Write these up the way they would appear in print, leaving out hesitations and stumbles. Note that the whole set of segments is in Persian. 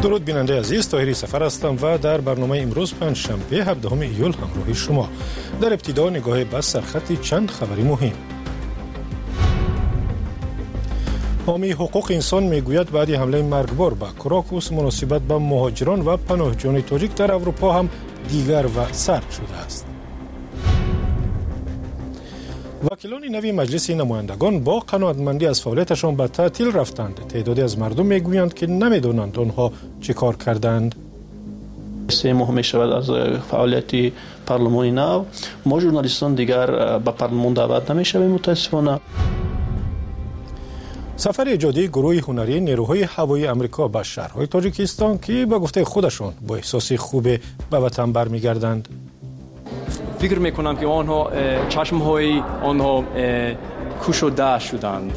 درود بیننده عزیز، طاهری سفر هستم و در برنامه امروز پنجشنبه 17 ایول همراه شما. در ابتدا نگاه به سرخط چند خبری مهم. حامی حقوق انسان میگوید بعد حمله مرگبار به کراکوس مناسبت به مهاجران و پناهجویان تاجیک در اروپا هم دیگر و سرد شده است. وکیلان نوی مجلس نمایندگان با قناعتمندی از فعالیتشان به تعطیل رفتند. تعدادی از مردم میگویند که نمیدونند آنها چه کار کردند. 3 ماه می شود از فعالیت پارلمانی نو. ما ژورنالیستان دیگر به پارلمان دعوت نمی شویم متاسفانه. سفر ایجادی گروه هنری نیروهای هوایی آمریکا به شهرهای تاجیکستان که به گفته خودشان با احساس خوب به وطن برمیگردند. فکر میکنم که آنها چشمهای آنها کشوده شدند.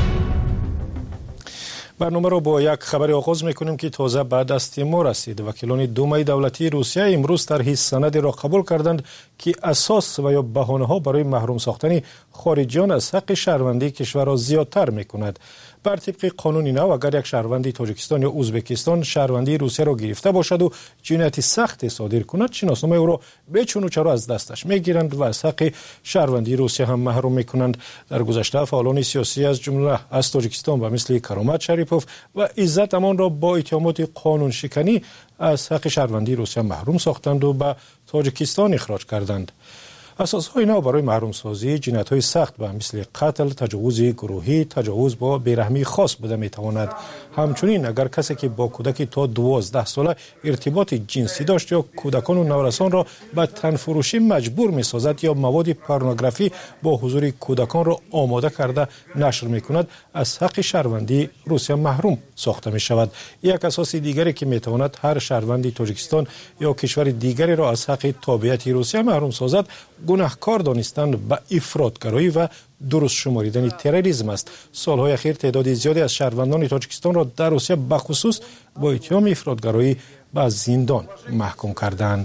برنامه را با یک خبر آغاز میکنیم که تازه به دست ما رسید. وکیلان دومای دولتی روسیه امروز طرح سند را قبول کردند که اساس و یا بهانه ها برای محروم ساختن خارجیان از حق شهروندی کشور را زیادتر میکند. بر طبق قانون نو اگر یک شهروندی تاجیکستان یا ازبکستان شهروندی روسیه را گرفته باشد و جنایت سخت صادر کند، شناسنامه او را به چون و چرا از دستش میگیرند و از حق شهروندی روسیه هم محروم میکنند. در گذشته فعالان سیاسی از جمله از تاجیکستان و مثل کرامت شریپوف و عزت امان را با اتهامات قانون شکنی از حق شهروندی روسیه محروم ساختند و به تاجیکستان اخراج کردند. اساسهای نو برای محروم سازی جنایت‌های سخت به مثل قتل، تجاوز گروهی، تجاوز با بیرحمی خاص بوده میتواند. همچنین اگر کسی که با کودکی تا 12 ساله ارتباط جنسی داشت یا کودکان و نورسان را به تنفروشی مجبور میسازد یا مواد پورنوگرافی با حضور کودکان را آماده کرده نشر میکند، از حق شهروندی روسیه محروم ساخته می شود. یک اساس دیگری که میتواند هر شهروندی تاجیکستان یا کشور دیگری را از حق تابعیت روسیه محروم سازد، گناهکار دانستن به افراطگرایی و درست شماریدن تروریسم است. سالهای اخیر تعداد زیادی از شهروندان تاجیکستان را در روسیه به خصوص با اتهام افراطگرایی به زندان محکوم کردند.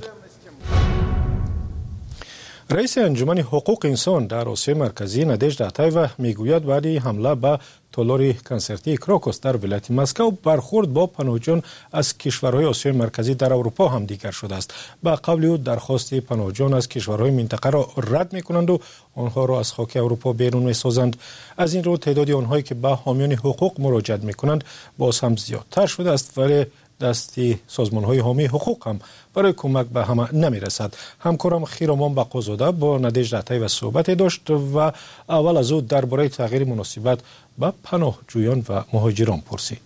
رئیس انجمن حقوق انسان در آسیای مرکزی نادژدا اتایوا میگوید بعد حمله به تالار کنسرتی کراکوس در ولایت مسکو برخورد با پناهجویان از کشورهای آسیای مرکزی در اروپا هم دیگر شده است. به قول او درخواست پناهجویان از کشورهای منطقه را رد میکنند و آنها را از خاک اروپا بیرون میسازند. از این رو تعداد آنهایی که به حامیان حقوق مراجعت میکنند باز هم زیادتر شده است، ولی دستی سازمان‌های حامی حقوق هم برای کمک به همه نمی‌رسد. همکارم خیرامان بقازاده با نادژدا اتایوا صحبت داشت و اول از او درباره تغییر مناسبت به پناهجویان و مهاجران پرسید.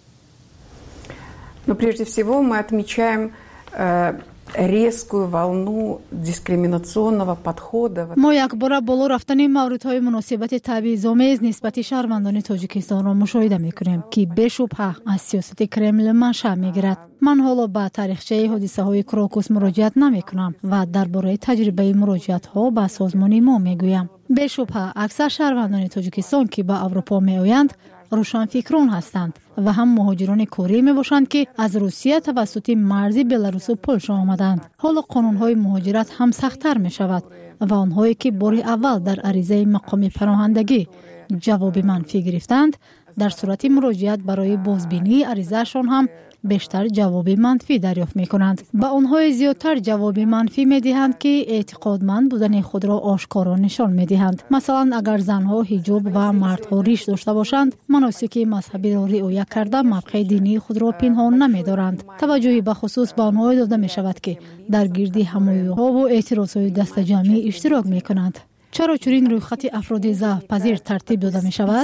Но прежде всего мы отмечаем резкую волну дискриминационного подхода. ما یک بار بالا رفتن موردهای مناسبت تبعیض‌آمیز نسبت شهروندان تاجیکستان را مشاهده می‌کنیم که بشبهه از سیاست کرمل منشأ می‌گیرد. من حالا به تاریخچه حادثه‌های کراکوس مراجعت نمی‌کنم و درباره تجربه مراجعت‌ها به سازمان ما می‌گویم. بشبهه اکثر شهروندان تاجیکستان که به اروپا می‌آیند روشنفکران هستند و هم مهاجران کوری می باشند که از روسیه توسط مرز بلاروس و پولشا آمدند. حالا قانون‌های مهاجرت هم سخت‌تر می شود و آنهایی که بار اول در عریضه مقام پناهندگی جواب منفی گرفتند، در صورت مراجعت برای بازبینی عریضه‌شان هم بیشتر جواب منفی دریافت می کنند. به آنهای زیادتر جواب منفی می دهند که اعتقادمند بودن خود را آشکارا نشان می دهند. مثلا اگر زنها حجاب و مردها ریش داشته باشند، مناسک مذهبی را رعایت کرده موقع دینی خود را پنهان نمی دارند. توجهی به خصوص به آنها داده می شود که در گرد حمایی‌ها و اعتراضهای دست جمعی اشتراک می کنند. چرا چنین رویخط افراد ضعف پذیر ترتیب داده می شود؟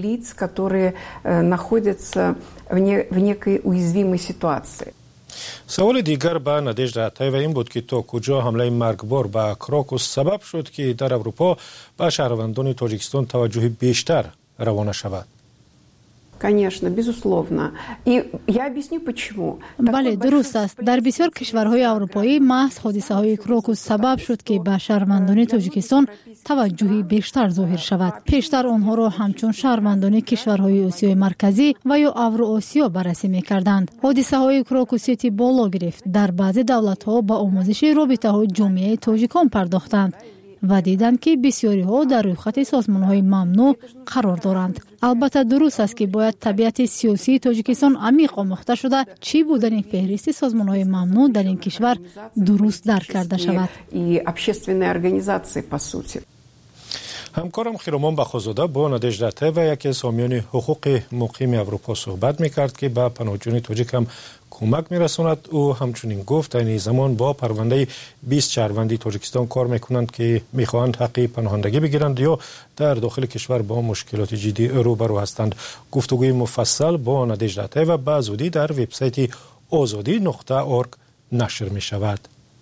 سوال دیگر به نادژدا اتایوا این بود که تا کجا حمله مرگبار به کراکوس سبب شد که در اروپا به شهروندان تاجیکستان توجه بیشتر روانه شود. Конечно, безусловно. И я объясню почему. بله درست است. در بسیار کشورهای اروپایی محض حادثه‌های کراکوس سبب شد که به شهروندان تاجیکستان توجهی بیشتر ظاهر شود. پیشتر آنها را همچون شهروندان کشورهای آسیای مرکزی و یا اوراسیا بررسی می‌کردند. حادثه‌های کراکوسیتی بالا گرفت. در بعضی دولت‌ها با آموزش رابطه‌های جامعه تاجیکان پرداختند و دیدند که بسیاری ها در روی خط سازمان های ممنوع قرار دارند. البته درست است که باید طبیعت سیاسی تاجیکستان عمیق آموخته شده چی بودن این فهرست سازمان های ممنوع در این کشور درست درک کرده شود. همکارم خیرومان بخوزاده با نادژده طیبه یکی از حامیان حقوق مقیم اروپا صحبت میکرد که به پناهجویان تاجیک هم کمک میرساند. او همچنین گفت این زمان با پرونده 20 شهروندی تاجیکستان کار میکنند که میخواهند حق پناهندگی بگیرند یا در داخل کشور با مشکلات جدی روبرو هستند. گفتگوی مفصل با نادژده طیبه به زودی در وبسایت azadi.org نشر می شود.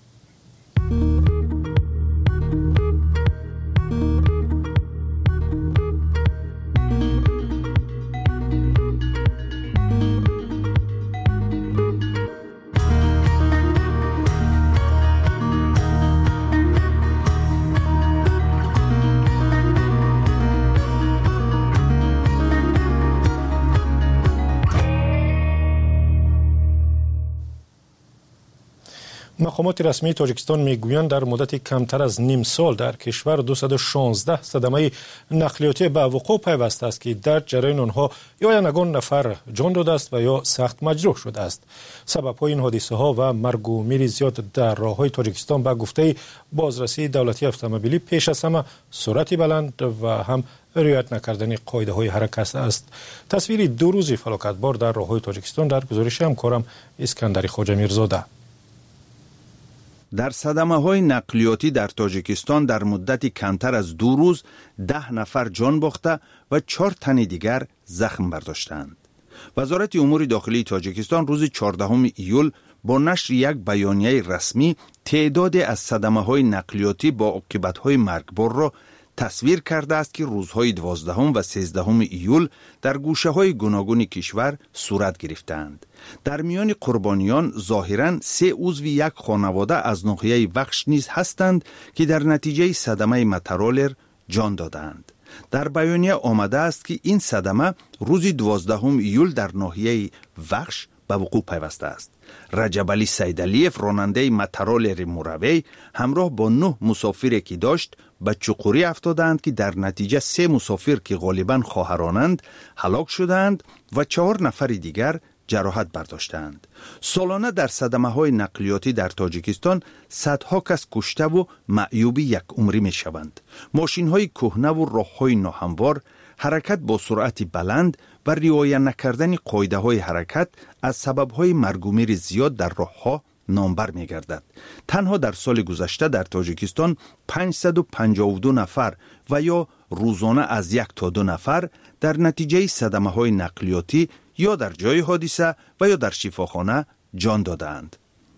مقامات رسمی تاجیکستان میگویند در مدت کمتر از نیم سال در کشور 216 صدمه نقلیاتی به وقوع پیوسته است که در جریان آنها یا یگان نفر جان داده است و یا سخت مجروح شده است. سبب‌های این حادثه ها و مرگ و میر زیاد در راه‌های تاجیکستان به گفته بازرسی دولتی اتومبیلی پیش از همه سرعت بلند و هم رعایت نکردن قاعده‌های حرکت است. تصویری 2 روزی فلاکتبار در راه‌های تاجیکستان در گزارش همکارم اسکندری خواجه میرزاده. در صدمه‌های نقلیاتی در تاجیکستان در مدت کمتر از 2 روز 10 نفر جان باخته و 4 تن دیگر زخم برداشتند. وزارت امور داخلی تاجیکستان روز 14 ایول با نشر یک بیانیه رسمی تعداد از صدمه‌های نقلیاتی با عاقبت‌های مرگبار را تصویر کرده است که روزهای 12 و 13 ایول در گوشه‌های گوناگون کشور صورت گرفتند. در میان قربانیان ظاهراً 3 عضو یک خانواده از ناحیه وخش نیز هستند که در نتیجه صدمه مترولر جان دادند. در بیانیه آمده است که این صدمه روز 12 ایول در ناحیه وخش به وقوع پیوسته است. رجب علی سیدعلیف راننده مترولر مروی همراه با 9 مسافری که داشت به چقوری افتادند که در نتیجه 3 مسافر که غالباً خواهرانند هلاک شدند و 4 نفر دیگر جراحت برداشتند. سالانه در صدمه‌های نقلیاتی در تاجیکستان صدها کس کشته و معیوب یک عمری می شوند. ماشین‌های کهنه و راه‌های ناهموار، حرکت با سرعت بلند و رعایت نکردن قاعده‌های حرکت از سبب‌های مرگ و میر زیاد در راه‌ها نامبر می‌گردد. تنها در سال گذشته در تاجیکستان 552 نفر و یا روزانه از 1 تا 2 نفر در نتیجه صدمه‌های نقلیاتی یا در جای حادثه و یا در شفاخانه جان دادند.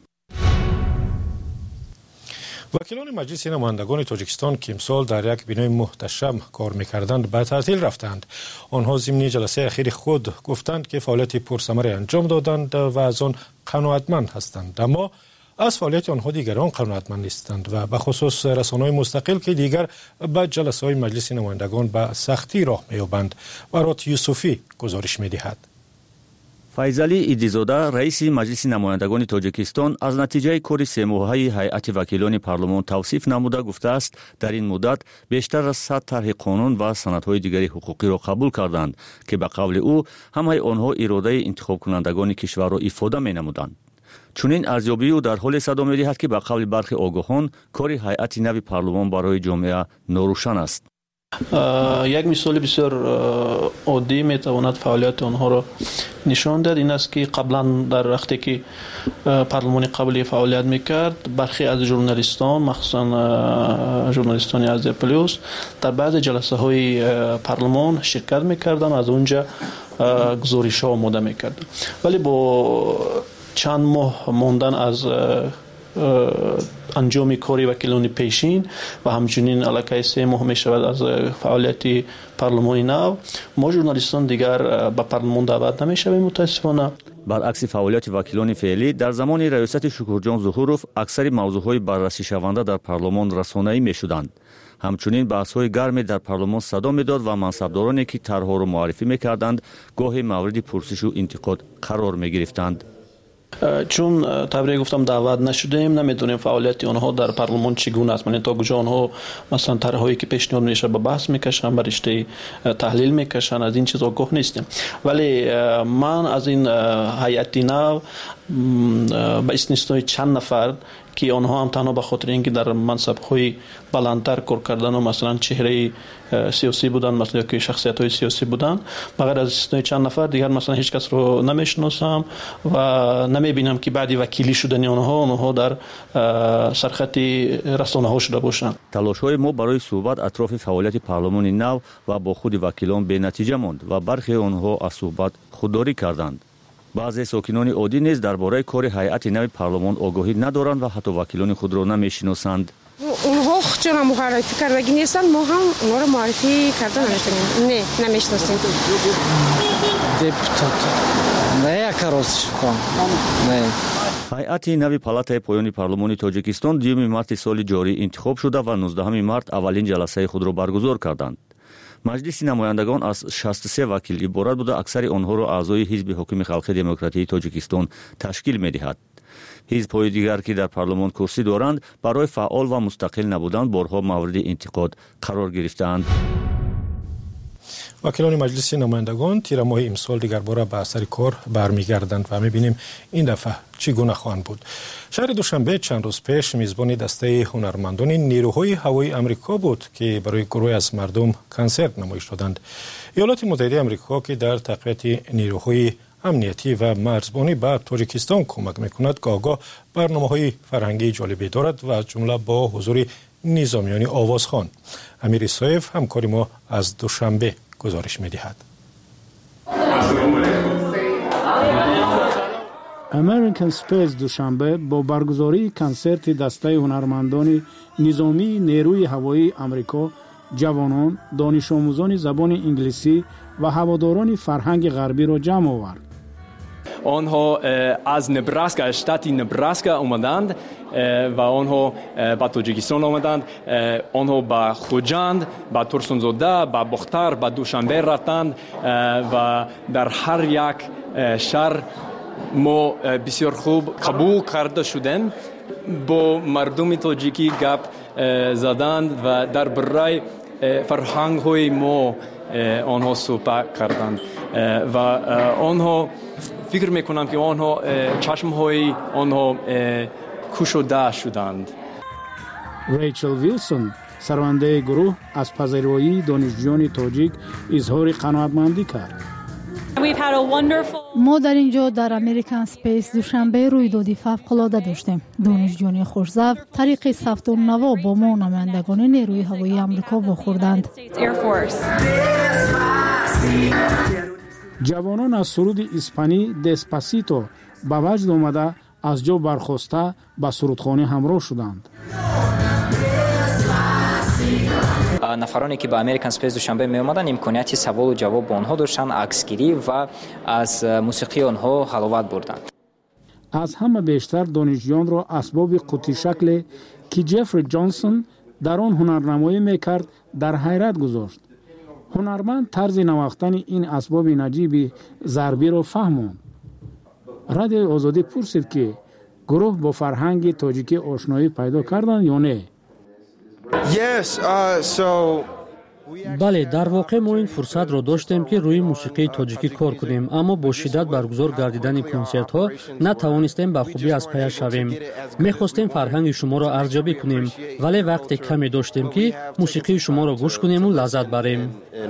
وکیلان مجلس نمایندگان تاجیکستان که امسال در یک بنای محتشم کار می‌کردند به تعطیل رفتند. آنها ضمن جلسه اخیر خود گفتند که فعالیت پرثمر انجام دادند و از آن قناعتمند هستند، اما از فعالیت آنها دیگران قناعتمند نیستند و به خصوص رسانه‌های مستقل که دیگر به جلسه‌های مجلس نمایندگان به سختی راه می‌یابند. برات یوسفی گزارش می‌دهد. فیضعلی ایدیزاده رئیس مجلس نمایندگان تاجیکستان از نتیجه کار 3 ماهه هیئت وکیلان پارلمان توصیف نموده گفته است در این مدت بیشتر از 100 طرح قانون و سندهای دیگری حقوقی را قبول کردند که به قول او همه آنها اراده انتخاب کنندگان کشور را افاده می‌نمودند. چنین ارزیابی او در حال صدا می‌دهد که به قول برخی آگاهان کار هیئت نو پارلمان برای جامعه ناروشن است. یک مثال بسیار عادی میتواند فعالیت آنها را نشان داد. این است که قبلا در وقتی که پارلمان قبلی فعالیت میکرد برخی از ژورنالیستان مخصوصا ژورنالیستان از پلیوس در بعض جلسه های پارلمان شرکت میکردن، از اونجا گزارش ها آماده میکردن، ولی با چند ماه ماندن از انجام کاری وکیلان پیشین و همچنین علاقه 3 ماه می شود از فعالیت پارلمانی نو، ما ژورنالیستان دیگر به پارلمان دعوت نمی شویم متاسفانه. برعکس فعالیت وکیلان فعلی در زمان ریاست شکرجان ظهوروف اکثر موضوعهای بررسی شونده در پارلمان رسانه‌ای می شدند. همچنین بحث‌های گرمی در پارلمان صدا می‌داد و منصبدارانی که طرح‌ها را معرفی می‌کردند گاهی مورد پرسش و انتقاد قرار می‌گرفتند. چون طبیعی گفتم دعوت نشدیم، نمیدونیم فعالیت آنها در پارلمان چگونه است. من تا کجا آنها مثلا طرح‌هایی که پیشنهاد میشه به بحث میکشن، به رشته تحلیل میکشن، از این چیزا آگاه نیستیم. ولی من از این هیئت نو به استثنای چند نفر که آنها هم تنها به خاطر اینکه در منصب‌های بلندتر کار کردن و مثلا چهره سیاسی بودن، مثلا که شخصیت‌های سیاسی بودن، بغیر از استثنای چند نفر دیگر مثلا هیچ کس رو نمیشناسم و نمیبینم که بعدی وکیلی شدن آنها در سرخط رسانه‌ها شده باشند. تلاش‌های ما برای صحبت اطراف فعالیت پارلمان نو و با خود وکیلان به نتیجه ماند و برخی آنها از صحبت خودداری کردند. بعضی ساکنان عادی نیز درباره کار هیئت نو پارلمان آگاهی ندارند و حتی وکیلان خود را نمی‌شناسند. اونها چون معرفی کردگی نیستند، ما هم اونها را معرفی کرده نمی‌تونیم. نه نمی‌شناسیم. депутат. نه کاروش کن. نه. هیئت نو پالاتای پایانی پارلمان تاجیکستان 2 مارت سال جاری انتخاب شده و 19 مارت اولین جلسه خود را برگزار کردند. مجلس نمایندگان از 63 وکیل عبارت بوده، اکثر آنها را اعضای حزب حاکم خلق دموکراتی تاجیکستان تشکیل می‌دهد. حزب‌های دیگر که در پارلمان کرسی دارند برای فعال و مستقل نبودن بارها مورد انتقاد قرار گرفتند. وکیلان مجلس نمایندگان تیر ماه امسال دیگر باره به سر کار برمیگردند و می‌بینیم این دفعه چگونه خواهند بود. شهر دوشنبه چند روز پیش میزبان دسته هنرمندان نیروهای هوایی آمریکا بود که برای گروهی از مردم کنسرت نمایش دادند. ایالات متحده آمریکا که در تقویت نیروهای امنیتی و مرزبانی به تاجیکستان کمک میکند گاهگاه برنامه‌های فرهنگی جالبی دارد و از جمله با حضور نظامیان آوازخوان. امیر اسایف همکار ما از دوشنبه گزارش می‌دهد. امریکن اسپیس دوشنبه با برگزاری کنسرت دسته هنرمندان نظامی نیروی هوایی آمریکا، جوانان، دانش آموزان زبان انگلیسی و هواداران فرهنگ غربی را جمع آورد. آنها از نبراسکا، شتات نبراسکا آمدند و آنها به تاجیکستان آمدند. آنها به خوجند، به ترسونزاده، به بختر، به دوشنبه رفتند و در هر یک شهر ما بسیار خوب قبول کرده شدیم. با مردم تاجیکی گپ زدند و در برای فرهنگ های ما آنها صحبت کردند و آنها فکر میکنم که آنها چشم های آنها گشوده شدند. ریچل ویلسون سرونده گروه از پذیرایی دانشجویان تاجیک اظهار قناعتمندی کرد. ما در اینجا در امریکن اسپیس دوشنبه رویدادی فوق‌العاده داشتیم. دانشجویان خوش‌ظرف طریق ثبت نوا با ما نمایندگان نیروی هوایی آمریکا واخوردند. جوانان از سرود اسپانی دسپاسیتو به وجد آمده از جا برخاسته به سرودخوانی همراه شدند. نفرانی که به امریکن اسپیس دوشنبه می آمدند امکانیت سوال و جواب با آنها داشتند، عکسگیری و از موسیقی آنها حلاوت بردند. از همه بیشتر دانشجویان را اسباب قوطی شکل که جفری جانسون در آن هنرنمایی میکرد در حیرت گذاشت. هنرمند طرز نواختن این اسباب نجیب ضربی را فهماند. رادیو آزادی پرسید که گروه با فرهنگ تاجیکی آشنایی پیدا کردند یا نه. بله، در واقع ما این فرصت را داشتیم که روی موسیقی تاجیکی کار کنیم، اما با شدت برگزار گردیدن کنسرت ها نتوانستیم به خوبی از پی شویم. می‌خواستیم فرهنگ شما را ارزیابی کنیم، ولی وقت کمی داشتیم که موسیقی شما را گوش کنیم و لذت بریم.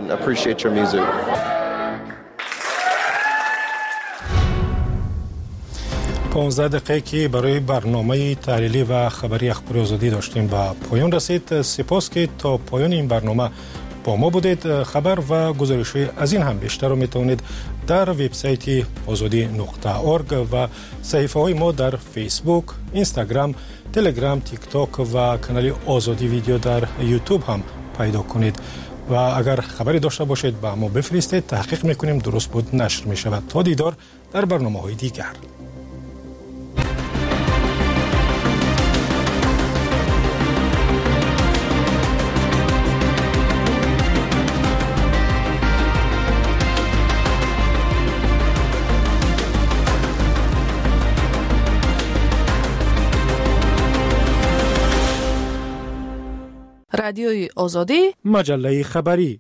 15 دقیقه که برای برنامه تحلیلی و خبری اخبار آزادی داشتیم به پایان رسید. سپاس که تا پایان این برنامه با ما بودید. خبر و گزارش‌های از این هم بیشتر رو میتونید در وبسایت azadi.org و صفحه‌های ما در فیسبوک، اینستاگرام، تلگرام، تیک تاک و کانال آزادی ویدیو در یوتیوب هم پیدا کنید. و اگر خبری داشته باشید با ما بفرستید، تحقیق میکنیم درست بود نشر میشود. تا دیدار در برنامه‌های دیگر. رادیوی آزادی، مجله خبری.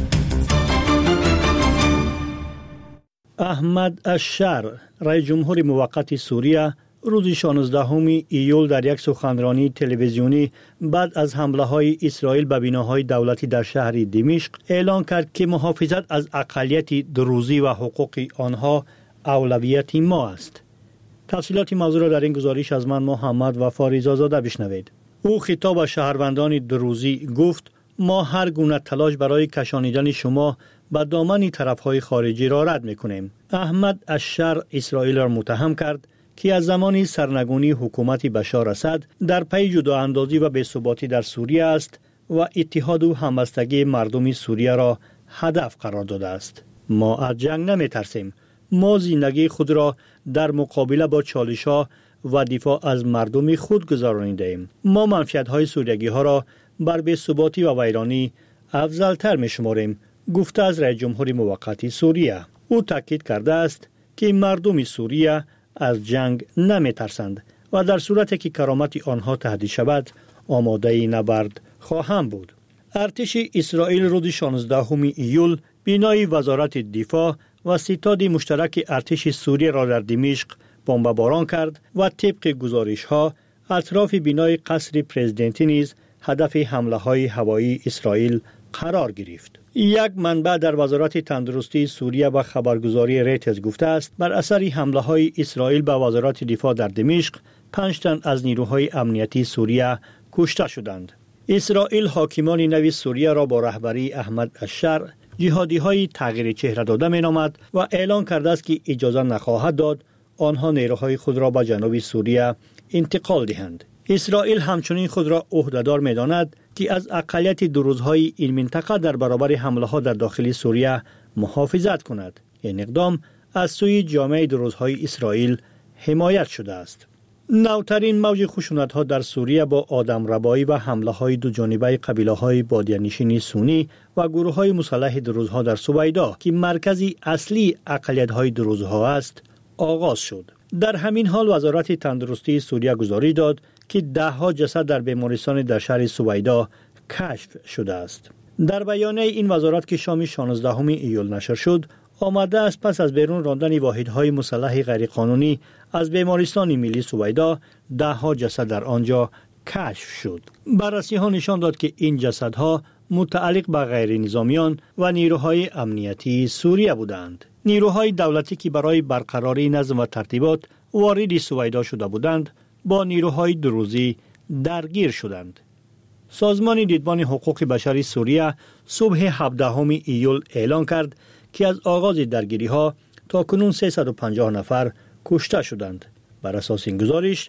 احمد الشر، رئیس جمهور موقت سوریه، روز 16 ایول در یک سخنرانی تلویزیونی بعد از حمله‌های اسرائیل به بناهای دولتی در شهر دمشق اعلان کرد که محافظت از اقلیت دروزی و حقوق آنها اولویت ما است. تفصیلات موضوع را در این گزارش از من محمد وفا رضازاده بشنوید. او خطاب به شهروندان دروزی گفت: ما هر گونه تلاش برای کشانیدن شما به دامن طرف‌های خارجی را رد می‌کنیم. احمد الشر اسرائیل را متهم کرد که از زمان سرنگونی حکومت بشار اسد در پی جدااندازی و بی‌ثباتی در سوریه است و اتحاد و همبستگی مردم سوریه را هدف قرار داده است. ما از جنگ نمی‌ترسیم. ما زندگی خود را در مقابله با چالش‌ها و دفاع از مردم خود گذرانیده‌ایم. ما منفعت‌های سوریگی‌ها را بر بی‌ثباتی و ویرانی افضل‌تر می‌شماریم، گفته از رئیس جمهور موقت سوریه. او تاکید کرده است که مردم سوریه از جنگ نمی‌ترسند و در صورتی که کرامت آنها تهدید شود آماده نبرد خواهند بود. ارتش اسرائیل روز 16 ایول بنای وزارت دفاع و ستاد مشترک ارتش سوریه را در دمشق بمباران کرد و طبق گزارش‌ها اطراف بنای قصر پرزیدنتی نیز هدف حمله‌های هوایی اسرائیل قرار گرفت. یک منبع در وزارت تندرستی سوریه و خبرگزاری ریترز گفته است بر اثر حمله‌های اسرائیل به وزارت دفاع در دمشق 5 تن از نیروهای امنیتی سوریه کشته شدند. اسرائیل حاکمان نو سوریه را با رهبری احمد الشر جهادی‌های تغییر چهره داده می‌نامد و اعلان کرده است که اجازه نخواهد داد آنها نیروهای خود را به جنوب سوریه انتقال دهند. اسرائیل همچنین خود را عهده‌دار می‌داند که از اقلیت دروزهای این منطقه در برابر حمله‌ها در داخل سوریه محافظت کند. این اقدام از سوی جامعه دروزهای اسرائیل حمایت شده است. نوترین موج خشونت‌ها در سوریه با آدمربایی و حمله‌های دوجانبه قبیله‌های بادیه‌نشین سنی و گروه‌های مسلح دروزها در سویدا که مرکزی اصلی اقلیت‌های دروزها است آغاز شد. در همین حال وزارت تندرستی سوریه گزارش داد که 10 جسد در بیمارستان در شهر سویدا کشف شده است. در بیانیه این وزارت که شام 16 ایول نشر شد آمده است پس از بیرون راندن واحدهای مسلح غیرقانونی از بیمارستان ملی سویدا 10 جسد در آنجا کشف شد. بررسی‌ها نشان داد که این جسدها متعلق به غیر نظامیان و نیروهای امنیتی سوریه بودند. نیروهای دولتی که برای برقراری نظم و ترتیبات وارد سویدا شده بودند با نیروهای دروزی درگیر شدند. سازمان دیدبان حقوق بشری سوریه صبح 17 ایول اعلان کرد که از آغاز درگیری‌ها تا کنون 350 نفر کشته شدند. بر اساس این گزارش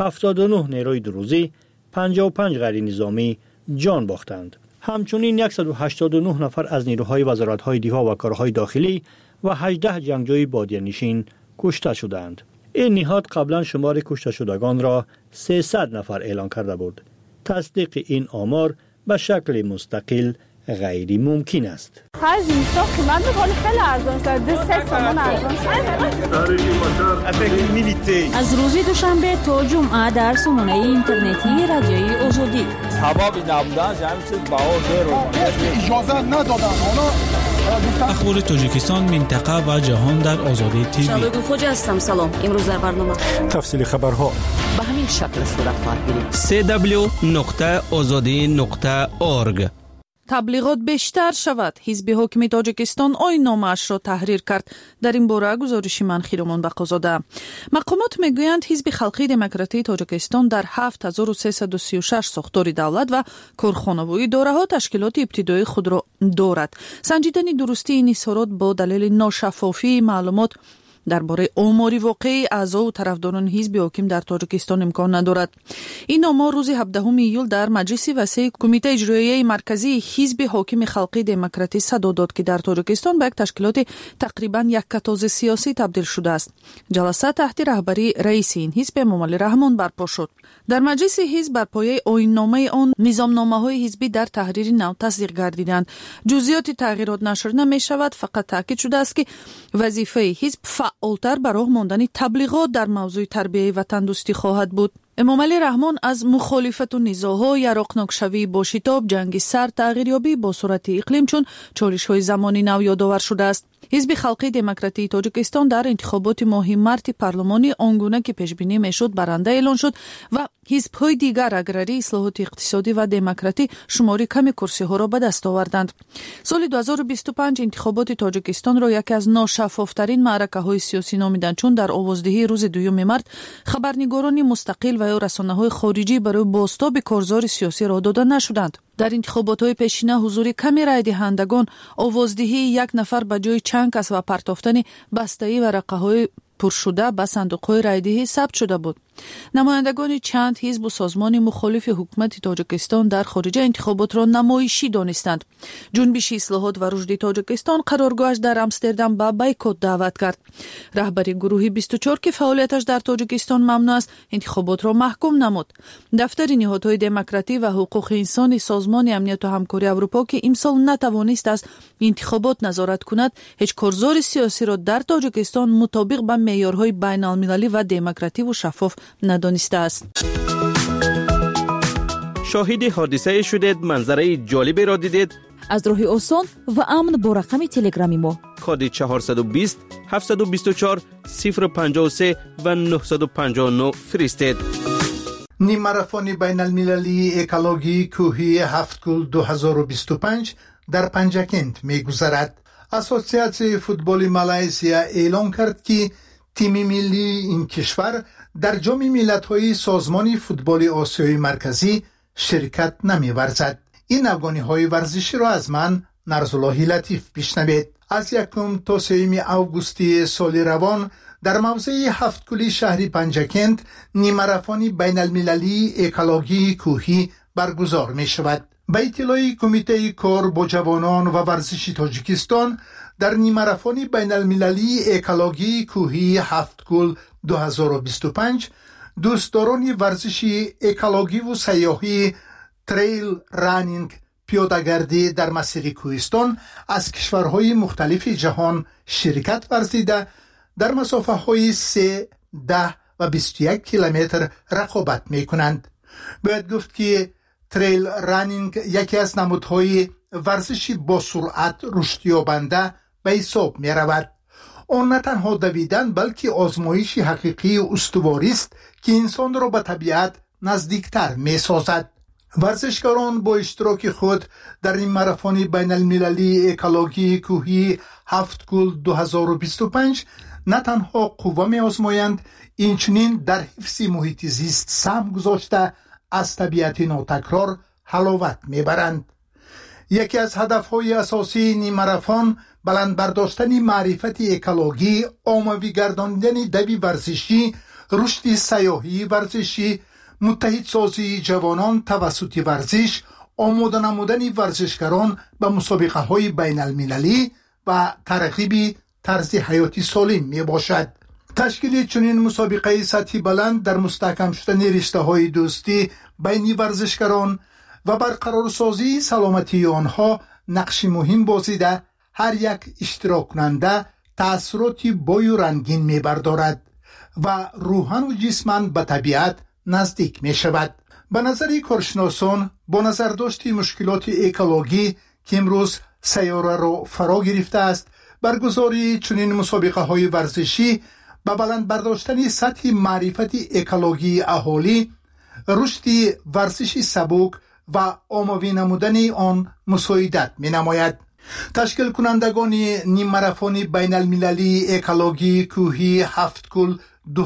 79 نیروی دروزی، 55 غیر نظامی جان باختند. همچنین 189 نفر از نیروهای وزارت‌های دفاع و کارهای داخلی و 18 جنگجوی بادیه‌نشین کشته شدند. این نهاد قبلا شمار کشته شدگان را 300 نفر اعلان کرده بود. تصدیق این آمار به شکل مستقل غیر ممکن است. از اینستا قیمت می‌کنه خیلی ارزان شده. 3 تومان ارزان شده. از روز دوشنبه تا جمعه در سامانه اینترنتی رادیوی آزادی. سبب نبودن همین چیز باور اجازه ندادن. اخبار تاجیکستان، منطقه و جهان در آزادی تیوی. شبگون خوجه هستم. سلام. امروز در برنامه تفصیل خبرها به همین شکل صورت خواهد گرفت. www.azadi.org. تبلیغات بیشتر شود. حزب حاکم تاجیکستان آیین‌نامه‌اش را تحریر کرد. در این باره گزارش من خیرمان بقازاده. مقامات میگویند حزب خلقی دموکراتی تاجیکستان در 7336 ساختار دولت و کارخانه و اداره‌ها تشکیلات ابتدایی خود را دارد. سنجیدن درستی این اظهارات با دلیل ناشفافی معلومات درباره آماری واقعی اعضا و طرفداران حزب حاکم در تاجیکستان امکان ندارد. این آمار روز 17 ایول در مجلس وسیع کمیته اجرایی مرکزی حزب حاکم خلقی دموکراتی صدا داد که در تاجیکستان به یک تشکیلات تقریبا یک کتاز سیاسی تبدیل شده است. جلسه تحت رهبری رئیس این حزب امام علی رحمان برپا شد. در مجلس حزب بر پایه آیین‌نامه آن نظامنامه‌های حزبی در تحریر نو تصدیق گردیدند. جزئیات تغییرات نشر نمی شود. فقط تاکید شده است که وظیفه حزب فعالتر به راه ماندن تبلیغات در موضوع تربیت و تندرستی خواهد بود. امامعلی رحمان از مخالفت و نزاع‌ها، یراقناک‌شوی با شتاب، جنگ سرد، تغییریابی با صورت اقلیم چون چالش‌های زمانی نو یادآور شده است. حزب خلقی دموکراتی تاجیکستان در انتخابات ماه مارت پارلمانی آنگونه که پیشبینی میشد برنده اعلان شد و حزب‌های دیگر اگراری، اصلاحات اقتصادی و دموکراتی شماری کمی کرسی‌ها را به دست آوردند. سال 2025 انتخابات تاجیکستان را یکی از ناشفاف‌ترین معرکه‌های سیاسی نامیدند چون در آوازدهی روز 2 مارت خبرنگاران مستقل و یا رسانه‌های خارجی برای بازتاب کارزار سیاسی را داده نشدند. در انتخابات‌های پیشینه حضور کمی رای دهندگان، آوازدهی یک نفر به جای چند کس و پرتافتن بسته‌ای ورقه‌های پرشده به صندوق‌های رایدهی ثبت شده بود. نمایندگان چند حزب و سازمان مخالف حکومت تاجیکستان در خارج انتخابات را نمایشی دانستند. جنبش اصلاحات و رشد تاجیکستان قرارگاهش در آمستردام به بایکوت دعوت کرد. رهبری گروه 24 که فعالیتش در تاجیکستان ممنوع است، انتخابات را محکوم نمود. دفتر نهادهای دموکراتی و حقوق انسان سازمان امنیت و همکاری اروپا که امسال نتوانست از انتخابات نظارت کند، هیچ کارزار سیاسی را در تاجیکستان مطابق با معیارهای بین‌المللی و دموکراتی و شفاف ندانسته است. شاهد حادثه شدید، منظره جالبی را دیدید؟ از راه آسان و امن با رقم تلگرامی ما کد 420 724 053 و 959 فرستید. نیم ماراتون بین المللی اکولوژی کوهی 7 گل 2025 در پنجکند می گذرد. اسوسیاسیون فوتبال مالزیا اعلام کرد که تیم ملی این کشور در جام ملت‌های سازمان فوتبال آسیای مرکزی شرکت نمی‌ورزد. این افغانی‌های ورزشی را از من نرزالله لطیف بشنوید. از 1 تا 3 آگوست سال روان در موضع 7 گل شهر پنجکند نیم ماراتون بین المللی اکولوژی کوهی برگزار می‌شود. به اطلاع کمیته کار با جوانان و ورزش تاجیکستان در نیم ماراتون بین المللی اکولوژی کوهی 7 گل 2025 دوستداران ورزش اکولوژی و سیاحی تریل رانینگ پیاده‌گردی در مسیر کوهستان از کشورهای مختلف جهان شرکت ورزیده در مسافه‌های 3, 10 و 21 کیلومتر رقابت می‌کنند. باید گفت که تریل رانینگ یکی از نمودهای ورزش با سرعت رشد یابنده به حساب می رود. آن نه تنها دویدن بلکه آزمایش حقیقی استواری است که انسان را به طبیعت نزدیکتر می سازد. ورزشکاران با اشتراک خود در این ماراتون بین المللی اکولوژی کوهی 7 گل 2025 نه تنها قوه می آزمایند، اینچنین در حفظ محیط زیست سهم گذاشته از طبیعت ناتکرار حلاوت میبرند. یکی از هدفهای اساسی نیم ماراتون بلند برداشتن معرفت اکولوژی، عمومی گرداندن دوی ورزشی، رشد سیاحی ورزشی، متحد سازی جوانان توسط ورزش، آماده نمودن ورزشکاران به مسابقه های بین المللی و ترغیب طرز حیاتی سالم می باشد. تشکیل چنین مسابقه سطحی بلند در مستحکم شدن رشته‌های دوستی بین ورزشکاران و برقرار سازی سلامتی آنها نقش مهم بازیده هر یک اشتراک کننده تأثیراتی بای و رنگین می‌بردارد و روحاً و جسماً به طبیعت نزدیک می‌شود. به نظر کارشناسان با نظر داشت مشکلات اکولوژی که امروز سیاره را فرا گرفته است، برگزاری چنین مسابقه‌های ورزشی با بلند برداشتن سطح معرفت اکولوژی اهالی، رشد ورزش سبک و آماده نمودن آن مساعدت می نماید. تشکیل کنندگان نیم ماراتون بین المللی اکولوژی کوهی 7 گل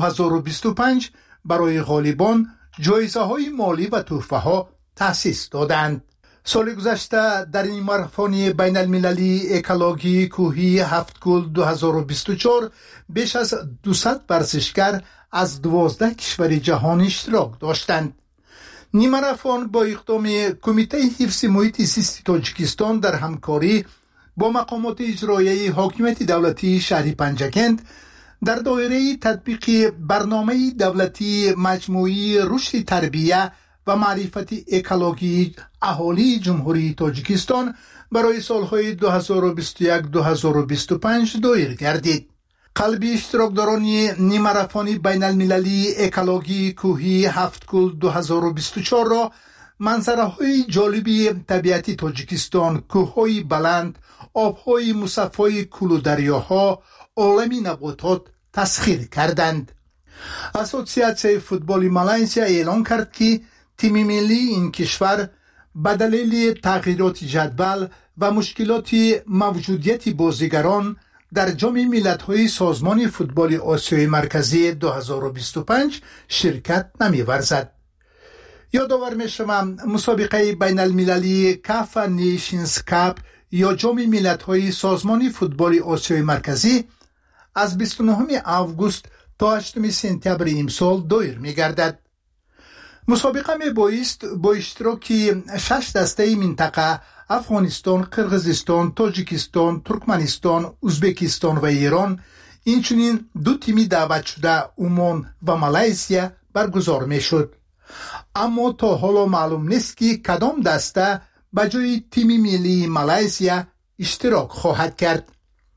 2025 برای غالبان جایزه های مالی و تحفه ها تأسیس دادند. سال گذشته در این ماراتون بین المللی اکولوژی کوهی 7 گل 2024 بیش از 200 ورزشکار از 12 کشور جهان اشتراک داشتند. نیم ماراتون با اقدام کمیته حفظ محیط زیست تاجیکستان در همکاری با مقامات اجرایی حاکمیت دولتی شهر پنجکند در دایره تطبیق برنامه دولتی مجموعی رشد تربیه و معرفت اکولوژی اهالی جمهوری تاجیکستان برای سالهای 2021-2025 دایر گردید. قلبی اشتراکداران نیمه‌ماراتون بین المللی اکولوژی کوهی 7 گل 2024 را منظره‌های جالبی طبیعتی تاجیکستان، کوه‌های بلند، آب‌های مصفای کوه و دریاها، عالم نباتات تسخیر کردند. اسوسیاسیون فوتبال مالزیا اعلام کرد که تیم ملی این کشور به دلیل تغییرات جدول و مشکلات موجودیت بازیگران در جام ملت‌های سازمان فوتبال آسیای مرکزی 2025 شرکت نمی‌ورزد. یادآور می‌شوم مسابقه بین المللی کاف نیشنز کاپ یا جام ملت‌های سازمان فوتبال آسیای مرکزی از 29 آگوست تا 8 سپتامبر امسال دایر می‌گردد. مسابقه میبایست با اشتراک 6 دسته منطقه افغانستان، قرغیزستان، تاجیکستان، ترکمنستان، ازبکستان و ایران، اینچنین 2 تیمی دعوت شده عمان و مالزیا برگزار میشد. اما تا حالا معلوم نیست که کدام دسته به جای تیم ملی مالزیا اشتراک خواهد کرد.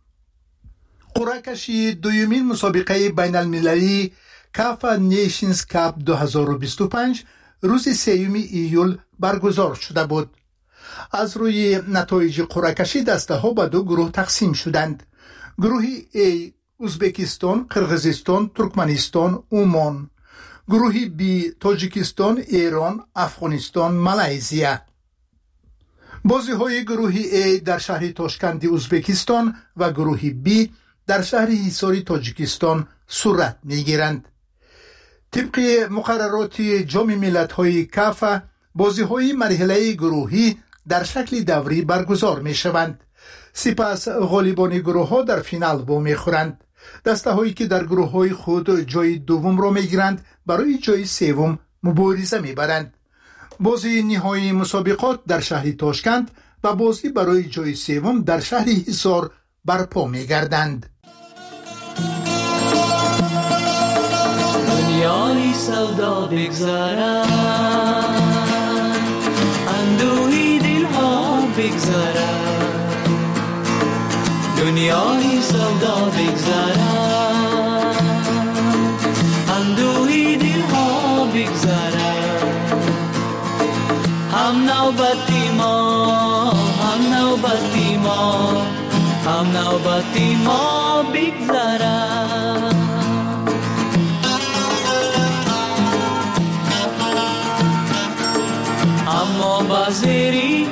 قرعه کشی دومین مسابقه بین المللی کاف نیشنز کاپ 2025 روز 3 ایول برگزار شده بود. از روی نتایج قرعه کشی دسته ها به 2 گروه تقسیم شدند. گروه A ازبکستان، قرغیزستان، ترکمنستان، عمان. گروه B تاجیکستان، ایران، افغانستان، مالزیا. بازی های گروه A در شهر تاشکند ازبکستان و گروه B در شهر حصاری تاجیکستان صورت میگیرند. طبق مقررات جام ملت‌های کاف، بازی‌های مرحله گروهی در شکل دوری برگزار می‌شوند. سپس غالبان گروه‌ها در فینال با می‌خورند. دسته‌هایی که در گروه‌های خود جای دوم را می‌گیرند برای جای سوم مبارزه می‌برند. بازی نهایی مسابقات در شهر تاشکند و بازی برای جای سوم در شهر حصار برپا می‌گردند. دنیای سودا بگذارد، اندوهی دلها بگذارد. دنیای سودا بگذارد، اندوهی دلها بگذارد. هم نوبتی ما، هم نوبتی ما، هم نوبتی ما بگذارد. اما بازیری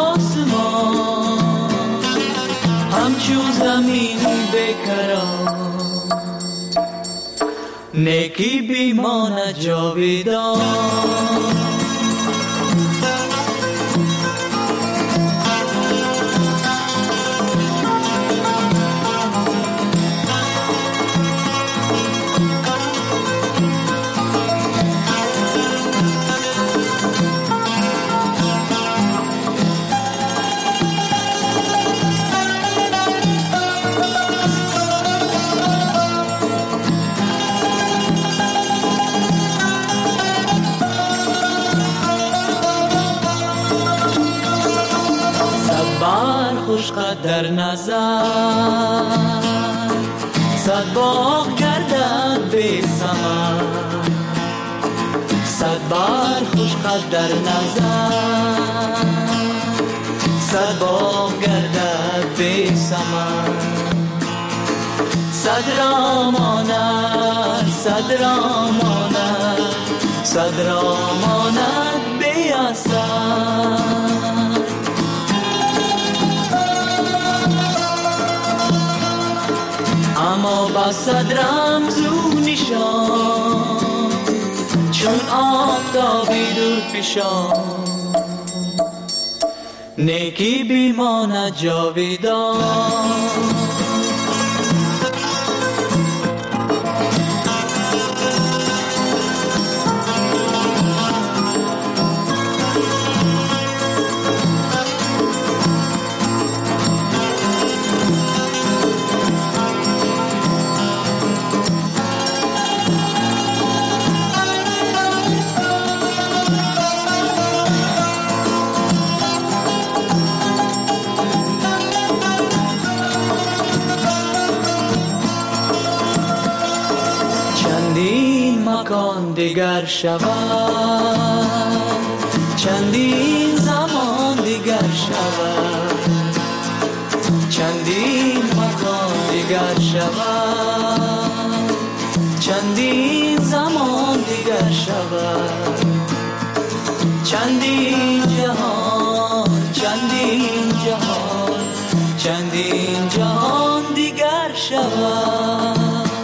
آسمان همچون زمین بکران، نیکی بیمانه جاویدان. در نظر صد باغ گردد بی ثمر، صد بار خوش قد در نظر، صد باغ گردد بی ثمر. صد را ماند، صد را ماند، صد را ماند بی اثر. اما با صد رمز و نشان چون آفتابی دور پیشان، نیکی بیماند جاویدان. مکان دیگر شود چندین زمان دیگر شود چندین مکان دیگر شود چندین زمان دیگر شود چندین جهان چندین جهان چندین جهان دیگر شود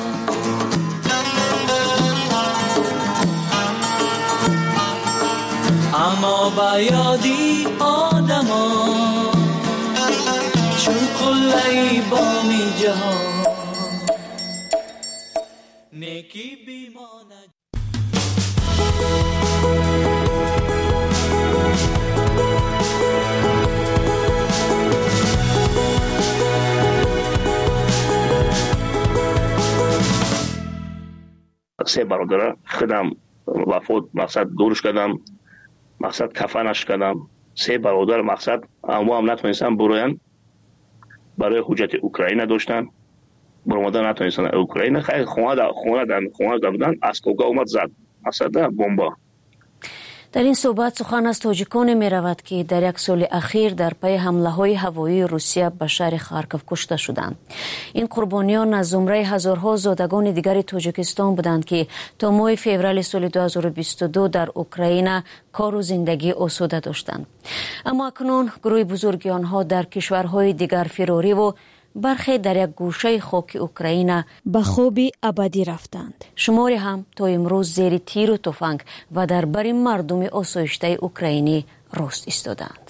اما با یادی آدمان چون قلعی بامی جهان نیکی بیماند سه برادر خودم وفات مقصد دورش کردم مقصد کفنش کردم سه برادر مقصد اما هم نتونستن بروین برای حجت اوکراین داشتن برمادن نتونستن اوکراین خیلی خونه دادن از کوگا اومد زد مقصد بمبا. در این صحبت سخن از تاجیکان می رود که در یک سال اخیر در پی حمله های هوایی روسیه به شهر خارکوف کشته شدند. این قربانیان از زمره هزارها زادگان دیگر تاجیکستان بودند که تا ماه فوریه سال 2022 در اوکراین کار و زندگی آسوده داشتند. اما اکنون گروه بزرگی آنها در کشورهای دیگر فراری و برخی در یک گوشه خاک اوکراین به خوابی ابدی رفتند. شماری هم تا امروز زیر تیر و تفنگ و در بر مردم آسایشته اوکراینی راست ایستادند.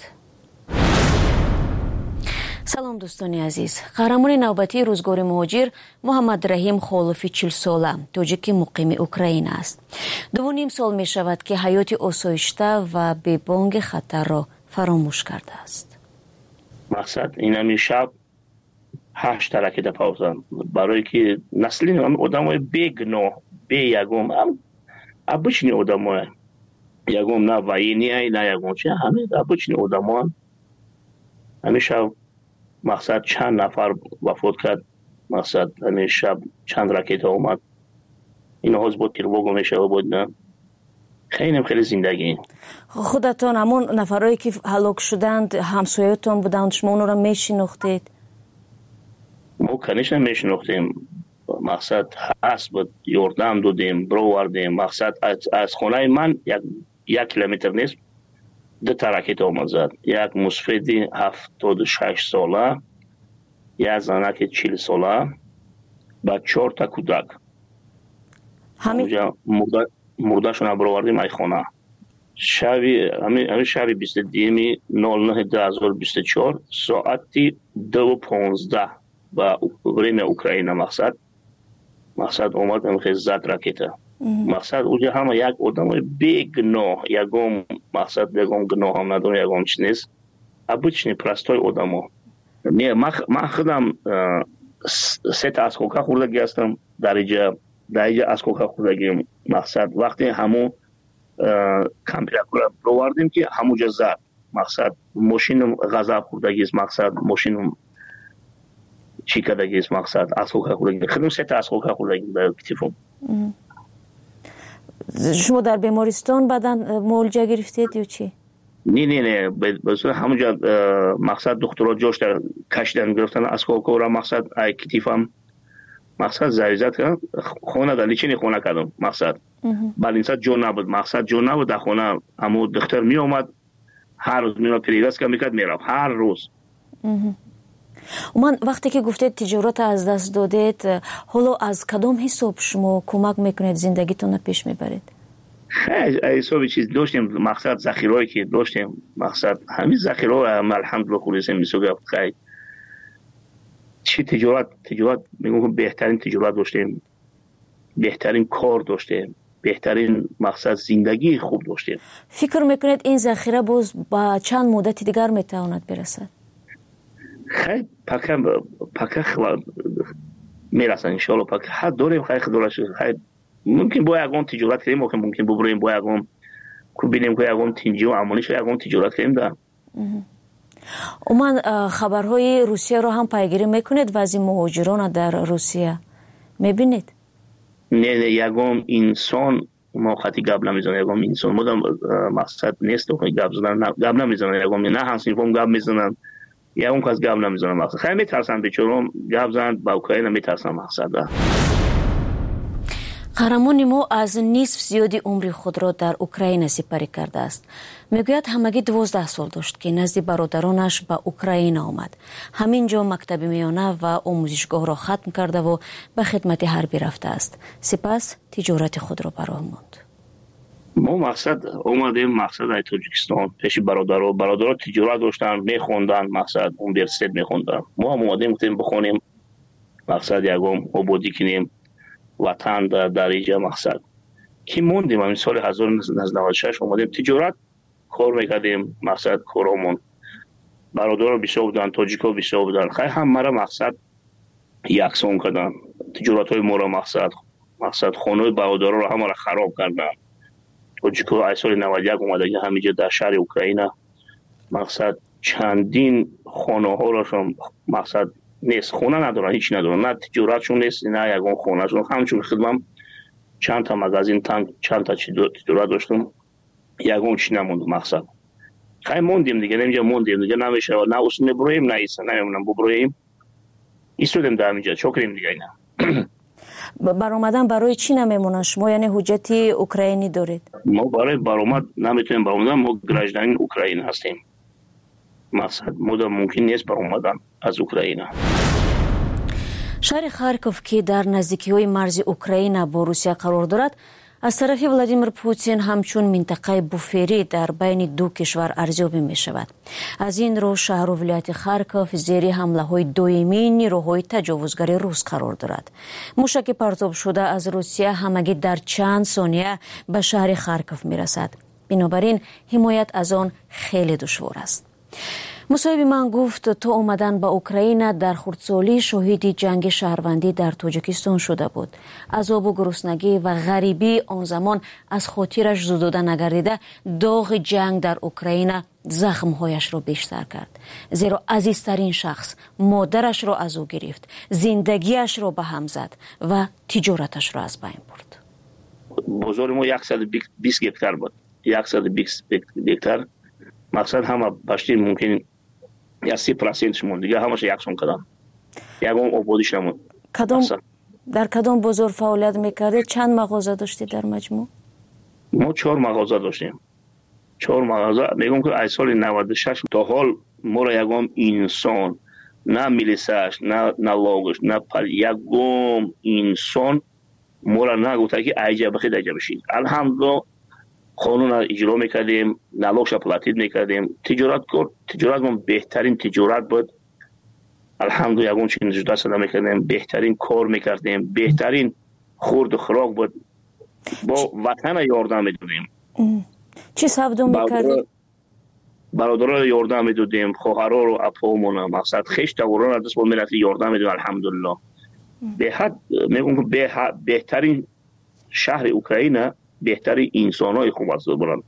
سلام دوستان عزیز. قهرمان نوبتی روزگار مهاجر محمد رحیم خالفی 40 ساله تاجیک مقیم اوکراین است. 2.5 سال می شود که حیات آسایشته و بی بانگ خطر را فراموش کرده است. مقصد این همی شب 8 رکت پاوزن برای که نسلی آدمای بیگناه بی یگم ابچنی آدمای یگم نه وینی نه یگم چه همه ابچنی آدمان همیشه مقصد چند نفر وفات کرد مقصد همین شب چند رکت اومد اینها از بود تیرواگو میشه بود نه خیلی زندگی. خودتان همون نفرایی که هلاک شدند همسایه‌تان بودند شما اون را میشناختید؟ ما کنیش نمیشناختیم مقصد هست بود یاردم دادیم بروردیم مقصد از خونه من 1 کیلومتر نیست 2 رکت آمد زد یک مسفیدی 76 ساله یک زنک 40 ساله با 4 تا کودک همین مردشون بروردیم ای خونه همین شبی 22/09/2024 ساعتی 2:15 و время اوکراین مقصد اومد هم خیلی زد رکته مقصد اوجا همه یک آدم بیگناه یکم مقصد یکم گناه هم نداره یکم چی نیست ابچنی پرستای آدم ها من خودم 3 تا از کوکا خوردگی هستم در اینجا از کوکا خوردگی مقصد وقتی همون کمپیرکور رو وردیم که همونجا زد مقصد ماشین غذا خوردگی است مقصد ماشین چی کدگی است مقصد از کوکا خوردگی خودم 3 تا از کوکا خوردگی در کتیفم. شما در بیمارستان بعدن معالجه گرفتید یا چی؟ نه بسیار همونجا مقصد دکترها جاش در کشیدن گرفتن از کوکا را مقصد ای کتیفم مقصد زریزت کردم خونه در لیچینی خونه کردم مقصد بعد اینسا جو نبود مقصد جو نبود در خونه همون دختر می آمد هر روز می آمد پریرس که میکرد میرفت هر روز. من وقتی که گفتید تجارت از دست دادید حالا از کدام حساب شما کمک میکنید زندگیتون پیش میبرید؟ خیلی حساب چیز داشتیم مقصد ذخیرهایی که داشتیم مقصد همین ذخیره الحمدلله خوریسیم میسوگه خیلی چی تجارت میگم بهترین تجارت داشتیم بهترین کار داشتیم بهترین مقصد زندگی خوب داشتیم. فکر میکنید این ذخیره باز با چند مدت دیگر میتواند برسد؟ خیلی پکه میرسن انشالله پکه حد داریم خیلی خیلی ممکن با یکم تجارت کنیم ممکن ببریم با یکم کو ببینیم که یکم تینجی و امانیش یکم تجارت کنیم ده. من خبرهای روسیه رو هم پیگیری میکنید و از این مهاجران در روسیه میبینید؟ نه یگام انسان ما خاطی گپ نمیزنه. یگام انسان مودم مقصد نیست که گپ زدن گپ نمیزنه. یگام نه همسین فهم گپ میزنن یگام کس گپ نمیزنه. مقصد خیلی میترسن بیچارم گپ زدن با اوکراین میترسن. مقصد قهرمان ما از نصف زیادی عمر خود را در اوکراین سپری کرده است. میگوید همگی 12 سال داشت که نزد برادرانش به اوکراین آمد. همینجا مکتب میانه و آموزشگاه را ختم کرده و به خدمت حربی رفته است. سپس تجارت خود را براه ماند. ما مقصد اومدیم مقصد ای تاجیکستان پیش برادرها تجارت داشتن میخوندن. مقصد یونیورسیته میخوندن. ما هم اومدیم گفتیم بخونیم مقصد یگام آبادی کنیم وطن در اینجا. مقصد که موندیم همین سال 1996 اومدیم تجارت کار میکردیم. مقصد کارامون برادرها بیشتر بودن تاجیکا بیشتر بودن. خیلی هم مرا مقصد یکسان کردن تجارت های ما را. مقصد خانه برادرها را همه را خراب کردن. تاجیکا ای سال 91 اومده همینجا در شهر اوکراین مقصد چندین خانه ها را مقصد نیست خونه ندارن هیچ ندارن نه تجارتشون نیست نه یگان خونهشون. همچون خدمم چند تا مغازین چند تا تجارت داشتم یگان چی نموند. مقصد خیلی موندیم دیگه نمیجا موندیم دیگه نمیشه نه اصلا ببرویم نه ایسا نمیمونم ببرویم ایستودیم در اینجا چکریم دیگه اینا. برآمدن برای چی نمیمونن شما؟ یعنی حجت اوکراینی دارید؟ ما برای برآمد نمیتونیم برآمدن. ما گراجدان اوکراین هستیم. مقصد ممکن نیست برآمدن از اوکراین. شهر خارکوف که در نزدیکی‌های مرز اوکراین با روسیه قرار دارد از طرف ولادیمیر پوتین همچون منطقه بوفری در بین دو کشور ارزیابی می شود. از این رو شهر و ولایت خارکوف زیر حمله های دویمی نیروهای تجاوزگر روس قرار دارد. موشک پرتاب شده از روسیه همگی در چند ثانیه به شهر خارکوف می رسد. بنابراین حمایت از آن خیلی دشوار است. مصاحبه من گفت تا اومدن به اوکراین در خردسالی شاهد جنگ شهروندی در تاجیکستان شده بود. عذاب و گرسنگی و غریبی آن زمان از خاطرش زدوده نگردیده داغ جنگ در اوکراین زخمهایش را بیشتر کرد. زیرا عزیزترین شخص مادرش را از او گرفت، زندگیش را به هم زد و تجارتش را از بین برد. بازار ما 120 هکتار بود. 120 هکتار مقصد همه باشتی ممکن یا 30% شمون دیگه همش یکسان کردن. یگام آبادیش نموند. در کدام بازار فعالیت میکردید؟ چند مغازه داشتید در مجموع؟ ما 4 مغازه داشتیم. 4 مغازه میگم که از سال 96 تا حال ما را یگام انسان نه میلیساش نه لاگش نه یگام انسان ما را نگفته که ایجا بخید ایجا بشید. الحمدلله قانون را اجرا میکردیم، نلاغش را پلاتید میکردیم. تجارت ما بهترین تجارت بود. الحمدلله یگان چین جدا صدا میکردیم، بهترین کار میکردیم، بهترین خورد و خوراک بود. با وطن یاردم میدادیم. چی سبدو میکردیم؟ برادرها یاردم میدادیم، خواهرها رو اپامون مقصد خیش توران را دست با ملت یاردم میدادیم. الحمدلله به حد میگم که بهترین شهر اوکراین بهترین انسان‌های خوب است برن.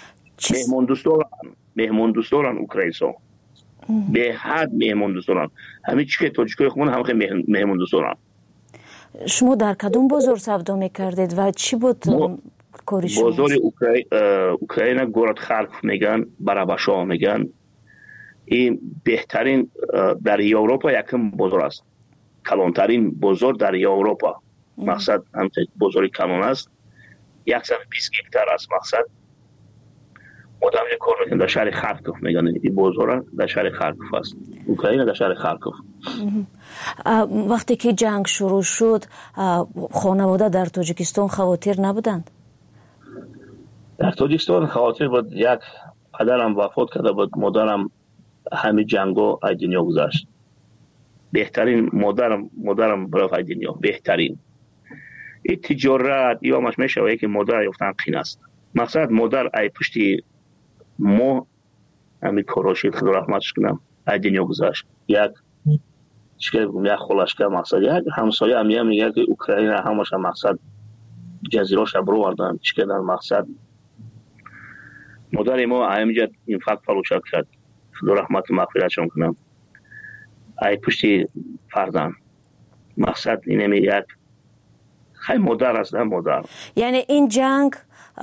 مهمان دوستان اوکراینسا به حد مهمان دوستان. همین چیزی که تاجیکای خودمون هم خیلی مهمان دوستان. شما در کدوم بازار سودا میکردید و چی بود کاری شما؟ بازار اوکراین گورد خارکوف میگن، براباشا میگن. این بهترین در اروپا یکم بازار است. کلانترین بازار در اروپا. مقصد هم بازار کلان است. 120 هکتار است. مقصد مدام یک کار میکنم در شهر خارکوف میگن. این بازار در شهر خارکوف است. اوکراین در شهر خارکوف. وقتی که جنگ شروع شد خانواده در تاجیکستان خواتیر نبودند؟ در تاجیکستان خواتیر بود. یک پدرم وفات کرده بود، مادرم همین جنگو از دنیا گذشت. بهترین مادرم برای دنیا بهترین. این تجارت یا مش میشه که مادر یافتن قین است. مقصد مادر ای پشتی ما همین کاراشید خدا رحمتش کنم از دنیا گذشت. یک خلاصه مقصد یک همسایه هم میگه که اوکراین همش مقصد جزیراش برو وردن چیکار در مقصد مادر ما همینجا این فقط فروش کرد خدا رحمت و مغفرتش کنم. ای پشتی فردان مقصد اینه یک خیلی مادر است، مادر. یعنی این جنگ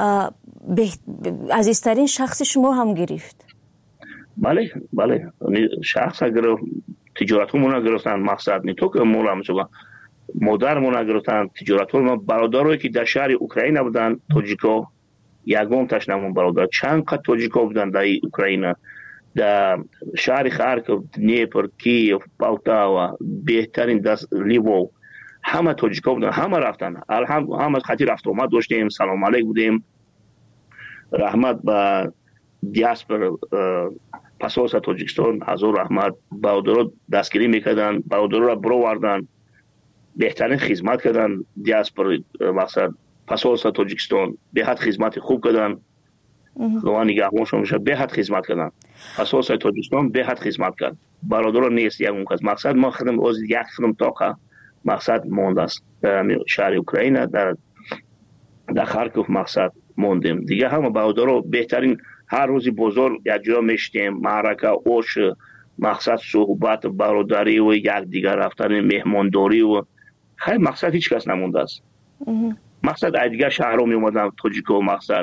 عزیزترین شخص شما هم گرفت؟ بله شخص اگر تجارتمون گرفتن، مقصد نی تو که مولا شما مادرمون گرفتن، تجارتمون برادرایی که در شهر اوکراین بودن، تاجیکا یگام تشنمون برادر، چند قد تاجیکا بودن در اوکراین، در شهر خارکوف، دنیپر، کیف، پولتاوا، بهترین دست لیوو، همه تاجیکا بودن، همه رفتن، همه خطی رفت اومد داشتیم، سلام علیک بودیم. رحمت به دیاسپور پاسپورت تاجیکستان، حضور رحمت، برادرها دستگیری میکردن، برادرها را بروردن، بهترین خدمت کردن. دیاسپور مقصد پاسپورت تاجیکستان به حد خدمت خوب کردن، لوان نگهبانشون میشه به حد خدمت کردن. پاسپورت تاجیکستان به حد خدمت کرد، برادرها نیست یک ممکن. مقصد ما خدم از یک خدم تاقه مقصد مونده است در شهر اوکراین، در خارکوف مقصد موندیم دیگه. همه برادرها بهترین هر روزی بزرگ یک جا میشتیم، معرکه اوش مقصد صحبت برادری و یک دیگر رفتن مهمانداری و خیلی مقصد هیچ کس نمونده است. مقصد دیگه شهرها می اومدن تاجیکو، مقصد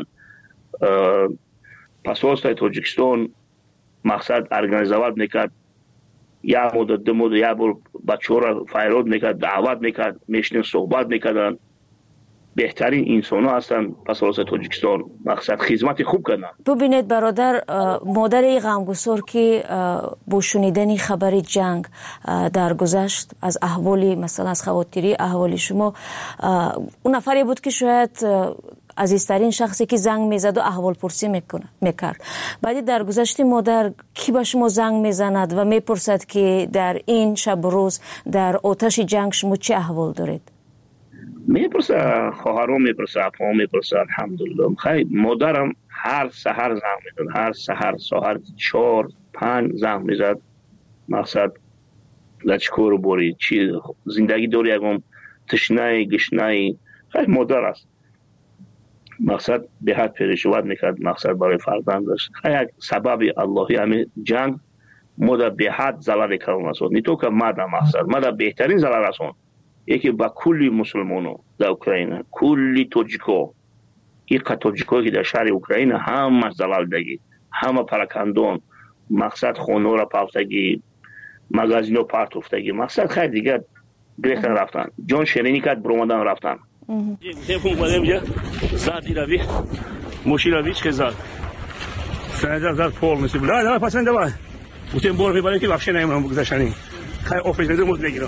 پاسپورت تاجیکستان مقصد ارگانیزوات میکرد، یا مدت دو مدت یا بار بچه‌ها را فایرود میکرد، دعوت میکرد، میشنیم صحبت میکردن. بهترین انسان ها هستن پاسپورت تاجیکستان، مقصد خدمت خوب کردن. ببینید برادر، مادر غمگسار که با شنیدن خبر جنگ در گذشت از احوالی، مثلا از خواطری احوالی شما، اون نفری بود که شاید عزیزترین شخصی که زنگ میزد و احوال پرسی میکرد. بعدی در گذشت مادر کی به شما زنگ میزند و میپرسد که در این شب و روز در آتش جنگ شما چه احوال دارید؟ میپرسه، خواهرام میپرسه، اپام میپرسه. الحمدلله خیلی مادرم هر سحر زنگ میزد، هر سحر ساعت 4-5 زنگ میزد. مقصد لچکور بوری چی زندگی داری، یکم تشنه گشنه، خیلی مادر است. مقصد به حد پریشوت میکرد، مقصد برای فرزندش. خیلی سبب اللهی همین جنگ مادر به حد ضرر کردن است. نه تو که مقصد مادر بهترین ضرر است. یکی با کلی مسلمانو در اوکراین، کلی تاجیکو، این تاجیکایی که در شهر اوکراین همه زلالدگی، همه پراکندون، مقصد خونه را پافتگی، مغازینو پارت افتگی، مقصد خیلی دیگه گریختن رفتن، جان شیرینی کرد برومدن رفتن. تلفن بودم جا زادی روی موشی روی چه زاد سنجا پول مثل لا پسند دوای بودم بور میبرم که بخش نمیمونم بگذاشتنی خیلی آفیس نده مود بگیرم.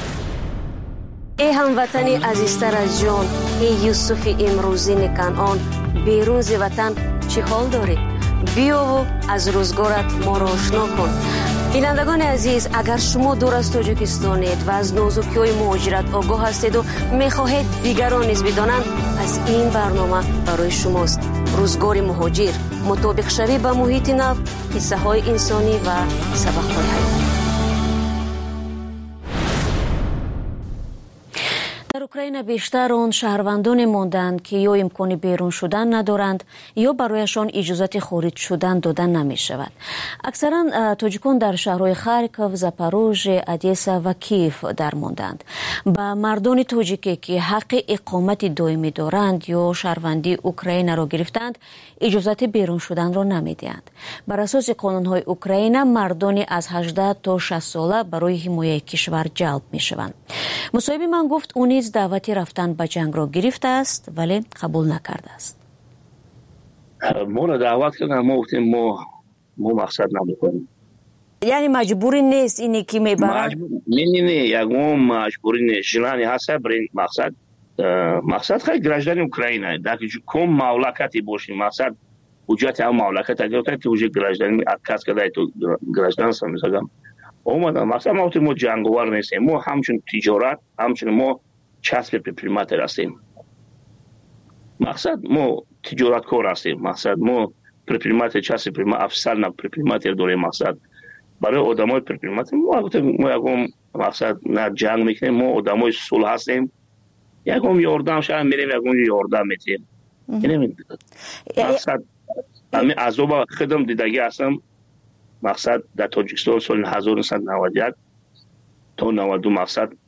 ای هموطنی عزیزتر از جان، ای یوسف امروزین کنعان، بیرون ز وطن چه حال داری؟ بیا و از روزگارت ما را آشنا کن. بینندگان عزیز، اگر شما دور از تاجیکستانید و از نازکی‌های مهاجرت آگاه هستید و می‌خواهید دیگران نیز بدانند، پس این برنامه برای شماست. روزگار مهاجر، مطابق شوی با محیط نو، قصه‌های انسانی و سبق‌های حیاتی. در اوکراین بیشتر آن شهروندان ماندند که یا امکان بیرون شدن ندارند یا برایشان اجازه خارج شدن دادن نمی شود. اکثرا تاجیکان در شهرهای خارکوف، زاپاروژ، ادیسا و کیف در ماندند. با مردان تاجیکی که حق اقامت دائمی دارند یا شهروندی اوکراین را گرفتند، اجازه بیرون شدن را نمی دهند. بر اساس قانون‌های اوکراین، مردان از 18 تا 60 ساله برای حمایت کشور جلب می شوند. مصاحب من گفت او نیز دعوتی رفتن به جنگ را گرفته است ولی قبول نکرده است. ما را دعوت کردن، ما گفتیم ما مقصد نمیکنیم. یعنی مجبوری نیست اینی که میبرن؟ نه یکم مجبوری نیست. جنانی هست برای مقصد خیلی گرجدن اوکراینه. در که کم مملکتی باشیم، مقصد حجت هم مملکت اگر تو وجه گرجدن کس کدای تو گرجدن سمیزگم. اومدن مقصد ما جنگوار نیستیم، ما همچون تجارت، همچون ما چسب پریماتر هستیم. مقصد ما تجارت کار هستیم، مقصد ما پریماتر چسب پریماتر افسر نه پریماتر داریم. مقصد برای آدمای پریماتر ما یکم مقصد نه جنگ میکنیم، ما آدمای صلح هستیم، یکم یاردم شاید میریم، یکم یاردم میتیم. یعنی مقصد همین عذاب خدم دیدگی هستم. مقصد در تاجیکستان سال 1991 تا 92 مقصد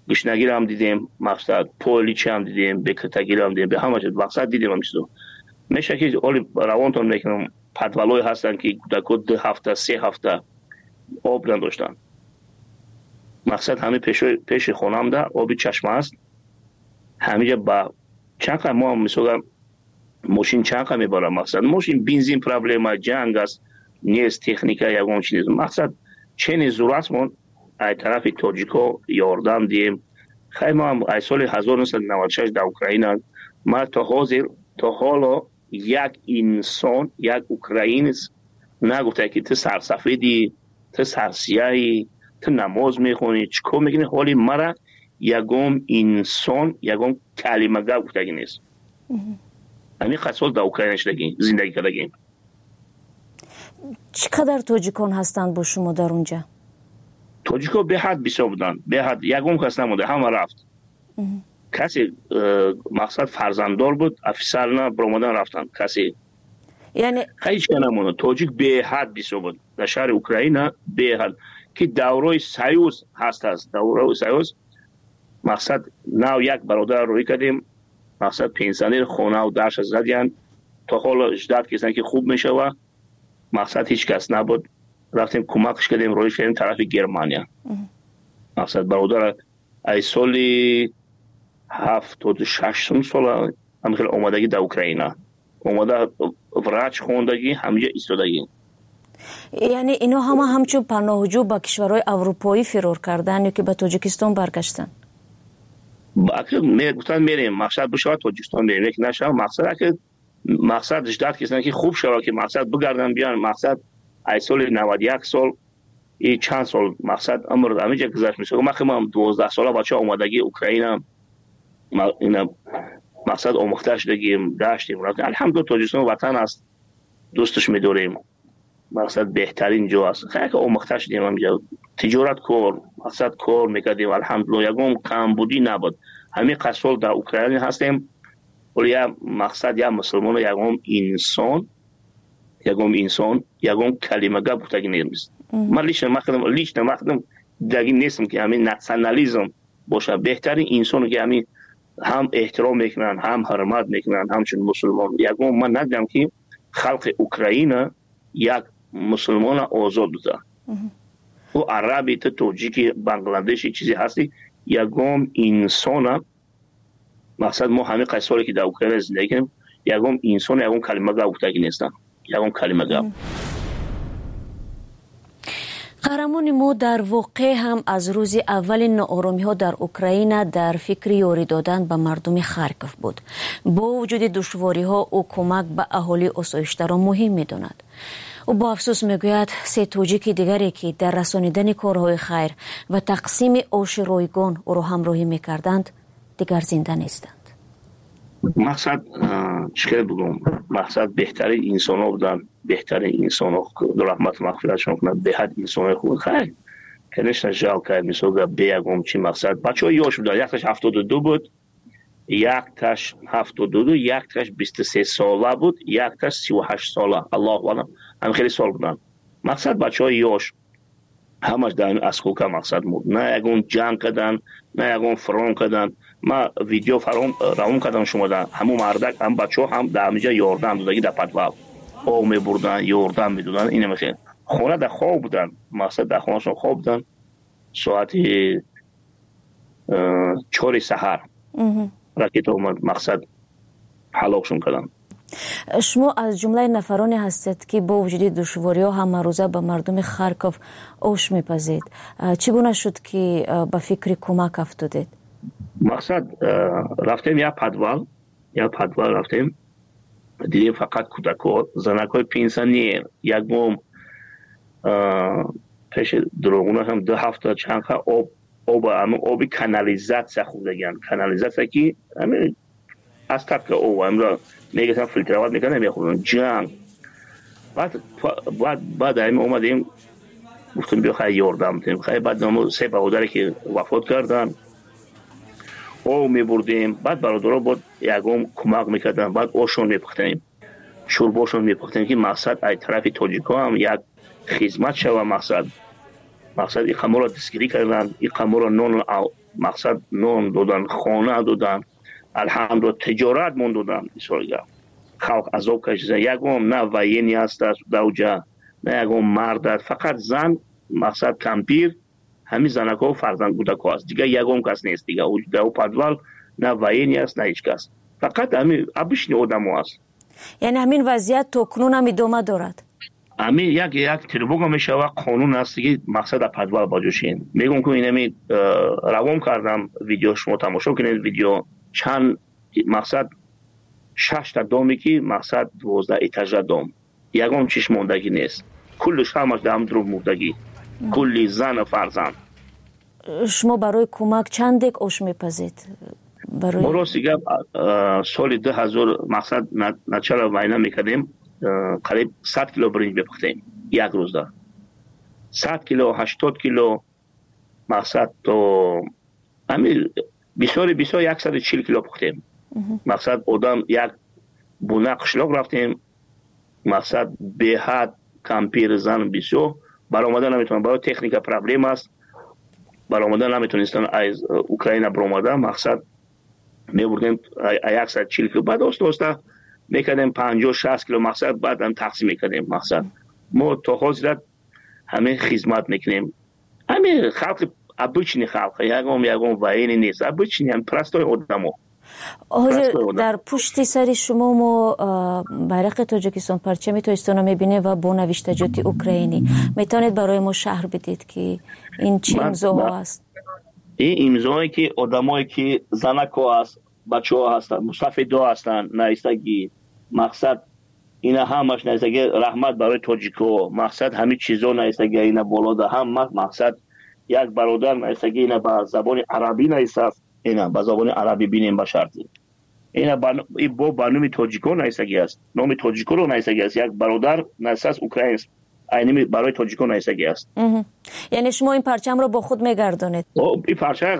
گشنگی هم دیدیم، مقصد پولیچ هم دیدیم، بکرتگی هم دیدیم، به همه چیز مقصد دیدیم هم چیزو میشه که اولی روانتون میکنم. پدولوی هستن که کودکو 2 هفته 3 هفته آب نداشتن. مقصد همه پیش خونم ده آبی چشمه است. همینجا با چند ما مثلا ماشین چند میبرم. مقصد ماشین بنزین پرابلم جنگ است، نیست تکنیکا یگون چیز. مقصد چنین ضرورتمون از طرف تاجیکا یاردم دیم. خیلی ما هم از سال 1996 در اوکراین ما تا حالا یک انسان، یک اوکراینی نگفته که تو سرسفیدی، تو سرسیایی، تو نماز میخونی، چیکار میکنی، حالی مرا یگم انسان، یگم کلمه گفته نیست. همین قصول در اوکراین زندگی کردیم. چقدر تاجیکان هستند با شما در اونجا؟ تاجیکا به حد بسیار بودن، به حد یگم کس نموده، همه رفت. کسی مقصد فرزنددار بود، افسر نه برآمدن رفتن. کسی یعنی خیلی چه نمونه. تاجیک به حد بسیار بود در شهر اوکراین، به حد که دورای سایوز هست. دورای سایوز مقصد نو یک برادر روی کردیم، مقصد پنسیونر خونه و درش زدیان. تا حالا اجداد کسانی که خوب میشه و مقصد هیچ کس نبود. رفتیم کمکش کردیم، روی کردیم طرف گرمانیا. مقصد برادر ای سالی 76 سال هم خیلی اومدگی در اوکراین اومده، وراج خوندگی، همینجا ایستادگی. یعنی اینا همچون پناهجو با کشورهای اروپایی فرار کردن یا که به تاجیکستان برگشتن؟ گفتن میریم، مقصد بشه تاجیکستان بریم، یک نشه. مقصد اجداد کسانی که خوب شده که مقصد بگردن بیان. مقصد ای سال 91 سال ای چند سال مقصد عمر همینجا گذشت میشه. ما 12 ساله بچه اومدگی اوکراین اینا مقصد آموخته شدگیم، داشتیم، رفتیم. الحمدلله تاجیکستان وطن است، دوستش میداریم. مقصد بهترین جا است. خیلی که آموخته شدیم همینجا. تجارت کار، مقصد کار میکردیم. الحمدلله یگم کمبودی نبود. همین قصول در اوکراین هستیم. ولی مقصد یا مسلمان، یگم انسان، یگم کلمه گفتگی نیست. من لیش نمخدم دیگه نیستم که همین ناسیونالیسم باشه. بهترین انسان که همین هم احترام میکنن، هم حرمت میکنن، همچون مسلمان. یگم من ندیدم که خلق اوکراین یک مسلمان آزاد بوده. و عربی، تاجیکی، بنگلادشی چیزی هستی، یگم انسان. مقصد ما همین قصوری که در اوکراین زندگی کنیم، یگم انسان، یگم کلمه گفتگی نیستن، یگم کلمه گفت. قهرمان ما در واقع هم از روز اول ناآرامی ها در اوکراین در فکر یاری دادن به مردم خارکوف بود. با وجود دشواری ها او کمک به اهالی آسایش‌تر را مهم می‌داند. او با افسوس میگوید 3 تاجیک دیگری که در رسانیدن کارهای خیر و تقسیم آش رایگان او را همراهی می‌کردند دیگر زنده نیستند. مقصد چیکار بگم؟ مقصد بهترین انسان ها بودن، بهترین انسان ها، رحمت مغفرتشون کنن، به حد انسان های خوب. خیلی کنشن جال کرد میسوگه بیگم چی مقصد. بچه های یاش بودن، یک تاش 72 بود، یک تاش 72، یک تاش 23 ساله بود، یک تاش 38 ساله. الله اکبر، هم خیلی سال بودن. مقصد بچه های یاش همش در این اسکوکا مقصد بود. نه یکون جنگ کردن، نه یکون فرام کردن. ما ویدیو فرام کردم شما در همون مردک، هم بچه ها هم در همینجا یاردن دودگی در پدوال او می بردن، یاردن می دودن. اینه میخواه خونه در خواب بودن. مقصد در خونه شون خواب بودن. ساعتی 4 سحر راکت اومد، مقصد حلاکشون کردن. شما از جمله نفرانی هستید که با وجود دشواری ها همه روزه به مردم خارکوف آش میپزید. چگونه شد که به فکر کمک افتادید؟ مقصد رفتیم یا پدوال رفتیم، دیدیم فقط کودک‌ها، زنک‌های پنسیونر، یک بوم پیش دروغونه هم 2 هفته چند آب کانالیزاسیا خوردگن. کانالیزاسیا که همین از طرف او امرا میگن فیلترات میکنن میخورن جنگ. بعد همین اومدیم گفتم بیا خیلی یاردم تیم. خیلی بعد نمو 3 برادری که وفات کردن او میبردیم. بعد برادرها بود یکم کمک میکردن. بعد اوشون میپختیم، شورباشون میپختیم که مقصد ای طرف تاجیکا هم یک خدمت شوه. مقصد مقصد این ما را دستگیری کردن، این ما را نون مقصد نون دادن، خانه دادن، الحمدلله تجارت من دادن. بسیار خلق عذاب کشیدن. یکم نه وینی است دوجا، نه یکم مرد است، فقط زن مقصد کمپیر همین زنکا و فرزند کودک است. دیگه یکم کس نیست دیگه. او پدوال نه وینی است نه هیچ کس، فقط همین ابشنی آدم است. یعنی همین وضعیت تا کنون هم ادامه دارد؟ همین یک تربوگا میشه و قانون است که مقصد پدوال باجوشین. میگم که اینمی روام کردم ویدیو، شما تماشا کنید ویدیو. چند مقصد 6 تا دومی که مقصد 12 ایتاژ دوم، یکم چیش موندگی نیست، کلش همش دام درو موندگی، کلی زن و فرزند. شما برای کمک چند دک آش میپزید؟ ما راستیگه سال 2000 مقصد نچلا وینا میکردیم، قریب 100 کیلو برنج بپختیم یک روز دا، 100 کیلو 80 کیلو مقصد تو همین بسیار 140 کیلو پختیم. مقصد آدم یک بونه قشلاق رفتیم، مقصد به حد کمپیر زن بسیار برآمدن نمیتونن، برای تکنیک پرابلم است، برآمدن نمیتونستن از اوکراین برآمدن. مقصد میبردیم 140 کیلو، بعد دوستا میکردیم 50-60 کیلو مقصد بعد هم تقسیم میکردیم. مقصد ما تا حاضرت همه خدمت میکنیم. همه خلق ابوچنی خلق یگم وینی نیست، ابوچنی هم پرستای آدمو. حاضر در پشت سر شما ما بیرق تاجیکستان پرچم تاجیکستان رو میبینه و با نوشتجات اوکراینی. میتونید برای ما شهر بدید که این چه امضاها است؟ این امضایی که آدمایی که زنکا است، بچه‌ها هستن، مستفیدا هستن، نایستگی مقصد اینا همش نایستگی رحمت برای تاجیکو، مقصد همین چیزا نایستگی اینا بالا هم مقصد یک برادر نایستگی اینا با زبان عربی نایست، اینا با زبان عربی بینیم با شرطی اینا با بانومی تاجیکو نایستگی است، نام تاجیکو رو نایستگی است، یک برادر نایست اوکراین اینمی برای تاجیکو نایستگی است. یعنی شما این پرچم رو با خود میگردونید؟ این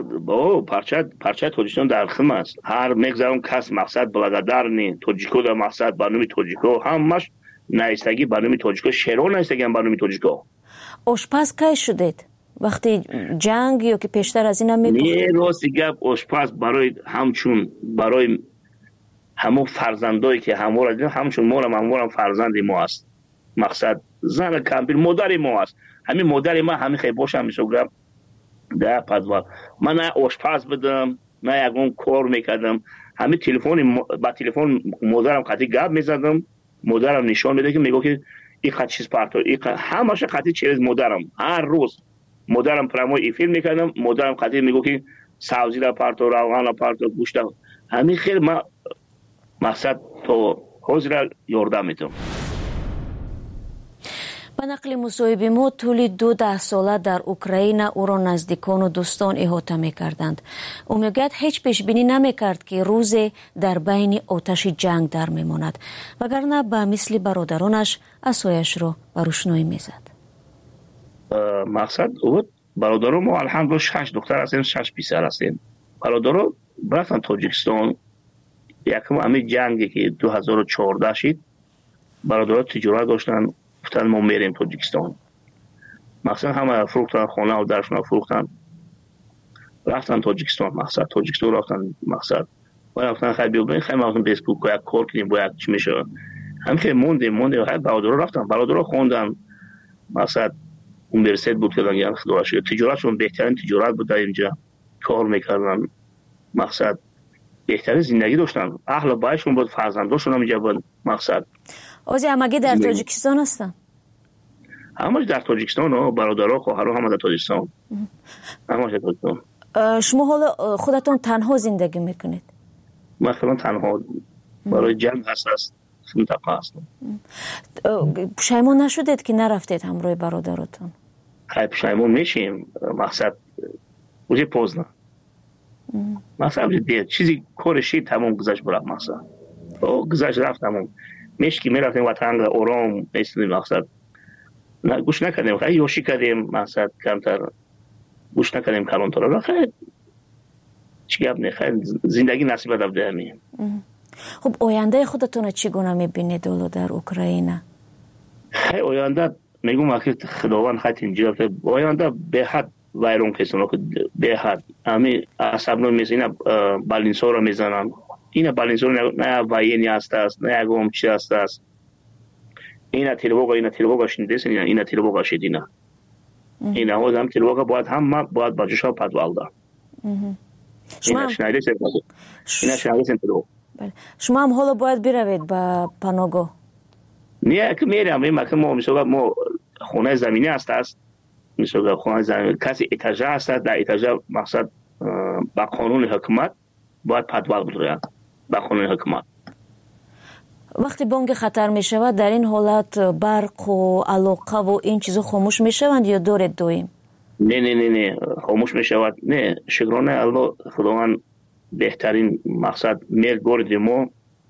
پرچه تاجیکستان در خم است. هر میگذارم کس مقصد بلگدار نی تاجیکو در مقصد بانومی تاجیکو همش نایستگی بانومی تاجیکو، شیرو نایستگی هم بانومی تاجیکو. آشپز کی شدید؟ وقتی جنگ یا که پیشتر از این هم میپختید؟ نه راستی گپ آشپز برای همچون برای همون فرزندایی که همچون ما فرزند ما است. مقصد زن کمپیر مادر ما است. همین مادر ما همین خیلی باشم میشوگم در پدوال. من نه آشپز بدم نه یکم کار میکردم. همین با تلفن مادرم خطی گپ میزدم، مادرم نشان میده که میگه که این خط چیز پارتو همش خطی چیز مادرم. هر روز مادرم پراموی فیلم میکردم، مادرم خطی میگه که سبزی را پارتو، روغن را پارتو، گوشت همین خیلی ما مقصد تو حاضر یاردم میتونم. به نقل مصاحبه ما طول 12 ساله در اوکراین او را نزدیکان و دوستان احاطه می‌کردند. او میگوید هیچ پیش بینی نمی‌کرد که روزی در بین آتش جنگ در می‌ماند، وگرنه به مثل برادرانش عصایش را به روشنایی می‌زد. مقصد بود برادران ما الحمدلله 6 دختر هستیم، 6 پسر هستیم. برادران رفتن تاجیکستان، یکم همین جنگی که 2014 شد برادران تجارت داشتن، گفتن ما میریم تاجیکستان. مقصد همه فروختن خانه و درشون فروختن رفتن تاجیکستان. مقصد تاجیکستان رفتن مقصد و رفتن خیلی بیابین خیلی مقصد بیسکوک باید کار کنیم باید چی میشه هم خیلی موندیم خیلی برادران رفتن، برادران خوندن مقصد اونیورسیت بود که دنگیان خداشه تجارتشون بهترین تجارت بود در اینجا کار میکردن. مقصد بهترین زندگی داشتن، اهل بایشون بود، فرزنداشون هم اینجا بود. مقصد اوزی همگی در تاجیکستان هستن؟ همش در تاجیکستان و برادرها خواهرها همه در تاجیکستان. همش در تاجیکستان. شما حالا خودتون تنها زندگی میکنید؟ مثلا تنها برای جنگ هست منطقه هستم. پشیمون نشدید که نرفتید همراه برادراتون؟ خیلی پشیمون میشیم. مقصد اوزی پوزنه مثلا چیزی کارشی تمام گذشت برام. مثلا گذشت رفت تمام میشکی میرفتیم وطن آرام ایستادیم. مقصد گوش نکردیم، خیلی یوشی کردیم. مقصد کمتر گوش نکردیم کلانتر. خیلی چی گپ نه، خیلی زندگی نصیب داده همین. خب آینده خودتون چگونه میبینید در اوکراین؟ خیلی آینده میگم که خداوند خط اینجا که باید به حد وایرون کسانو که به حد امی عصبنو میزنن بالینسو رو میزنن. اینا بالینسو نه واینی است نه گم چی است. اینا تلوگا شنیدین اینا تلوگا شدینا. اینا هم تلوگا باید هم باید باجشا پدوالدا. اینا شنیدین تلوگا. شما هم حالا باید بروید به پناهگاه. نه که میرم ما میشه ما خونه زمینی است میشه خونه زمینی کسی اتاجه است در اتاجه مقصد با قانون حکومت باید پدوال بگیرن با قانون حکومت. وقتی بانک خطر می شود در این حالت برق و علاقه و این چیزا خاموش می شوند یا دارید دویم؟ نه خاموش می شود. نه شکرانه الله خداوند بهترین مقصد میل برد ما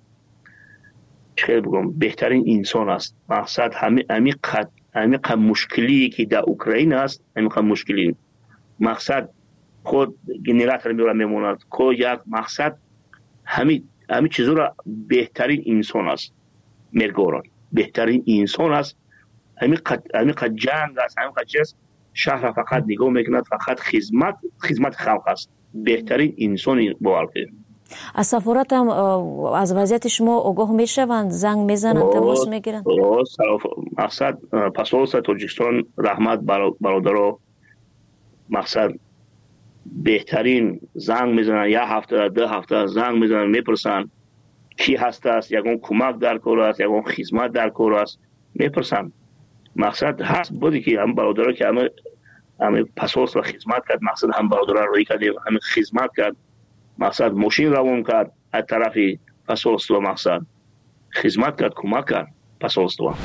چه بگم بهترین انسان است. مقصد عمیق مشکلی که در اوکراین است عمیق مشکلی مقصد خود گنراتور میموند که یک مقصد همین چیزا را بهترین انسان است. مرگوران بهترین انسان است. عمیق جنگ است. عمیق چیز شهر فقط نگاه میکند فقط خدمت خلق است. بهترین انسانی باورده. از سفارت هم از وضعیت شما آگاه میشوند زنگ میزنند تماس میگیرند؟ مقصد پاسپورت تاجیکستان رحمت برادرها مقصد بهترین زنگ میزنن یک هفته 2 هفته زنگ میزنن میپرسن کی هست است یگون کمک در کار است یگون خدمت در کار است میپرسن. مقصد هست بودی که هم برادرها که همه پاسپورت را خدمت کرد مقصد هم برادرها روی کردیم همه خدمت کرد مقصد ماشین روان کرد از طرف پاسپورت مقصد خدمت کرد کمک کرد پاسپورت.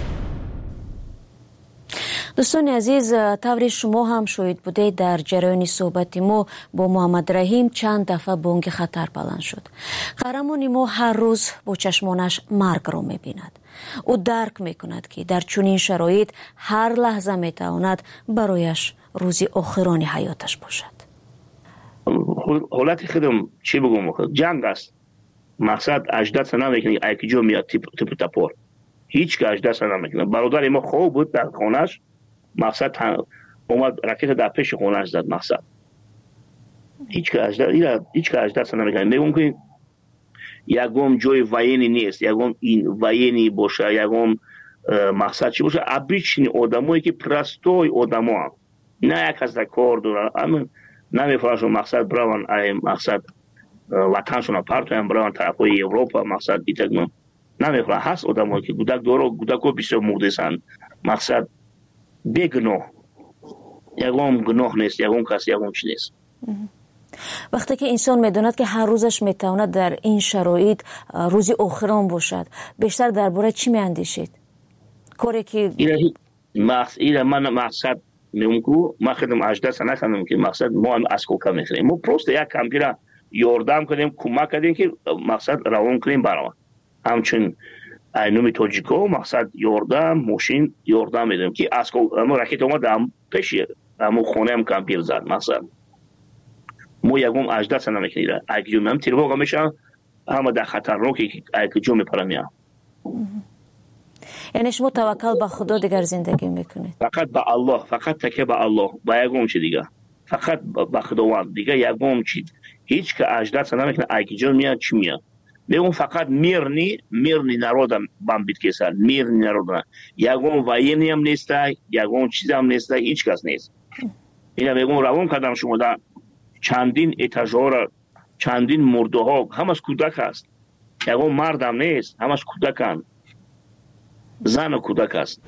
دوستان عزیز طور شما هم شاهد بوده در جریان صحبت ما با محمد رحیم چند دفعه بانگ خطر بلند شد. قهرمان ما هر روز با چشمانش مرگ را می‌بیند. او درک می‌کند که در چنین شرایط هر لحظه می‌تواند برایش روزی آخران حیاتش باشد. حالت خودم چی بگم جنگ است. مقصد اجداد نمی‌کنه یکی جو میاد تیپ تپور. هیچ که اجداد نمی‌کنه. برادر ما خوب بود در خانه‌اش مقصد اومد راکت در پیش خونه‌اش زد مقصد. هیچ که اجداد نمی‌کنه. میگم که یگم جای واینی نیست یگم این واینی باشه یگم مقصد چی باشه ابریچنی آدمایی که پرستوی آدما نه یک از کار داره اما نمیفراشون مقصد براون مقصد وطنشون پارتویم براون طرفای اروپا مقصد ایتگم نمیفرا هست آدمایی که گودکو بسیار مردسن مقصد بگناه یگم گناه نیست یگم کسی یگم چی نیست. وقتی که انسان میداند که هر روزش میتواند در این شرایط روزی آخران باشد بیشتر درباره چی میاندیشید؟ کاری که من مقصد میگم ما خدم اجدا سنا کنم که مقصد ما هم از کوکا میخریم ما پروست یک کمپیرا یاردم کنیم کمک کنیم که مقصد روان کنیم برام همچون اینومی توجیکو مقصد یاردم ماشین یاردم میدم که از ما راکت ما دام پیشه اما خونه هم کمپیر زد مقصد ما یکم اجدا سنا میکنیم اگه من تیرواقع میشم اما در خطرناکی که اگه جو میپرم یعنی شما توکل به خدا دیگر زندگی میکنید؟ فقط به الله فقط تکیه به الله با یکم چی دیگه فقط به خداوند دیگه یکم چی هیچ که اجدا سنا میکنه اگه جو میاد چی میاد میگم فقط میرنی نرودم بام بیت کسر میرنی نرودم یکم واینی هم نیست یکم چیز هم نیست هیچ کس نیست اینا میگم روان کردم شما در چندین اتاژها چندین مرده ها همش کودک هست یکم مردم نیست همش کودکان زن و کودک است.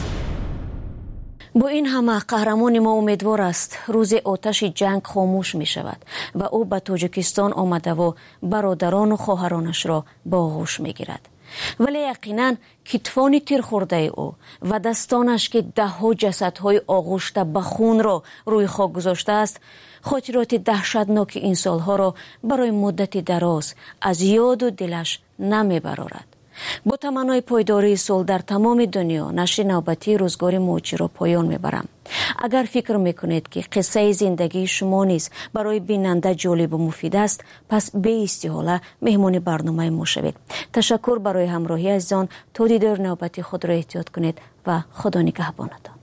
با این همه قهرمان ما امیدوار است روز آتش جنگ خاموش می شود و او به تاجیکستان آمده و برادران و خواهرانش را با آغوش می گیرد. ولی یقینا کتفان تیر خورده او و دستانش که 10 جسدهای آغوشته به خون را روی خاک گذاشته است خاطرات دهشتناک این سالها را برای مدت دراز از یاد و دلش نمی برارد. با تمنای پایداری صلح در تمام دنیا نشر نوبتی روزگار موجی را پایان میبرم. اگر فکر میکنید که قصه زندگی شما نیز برای بیننده جالب و مفید است، پس به استحاله مهمان برنامه ما شوید. تشکر برای همراهی عزیزان. تا دیدار نوبتی خود را احتیاط کنید و خدا نگهبانتان.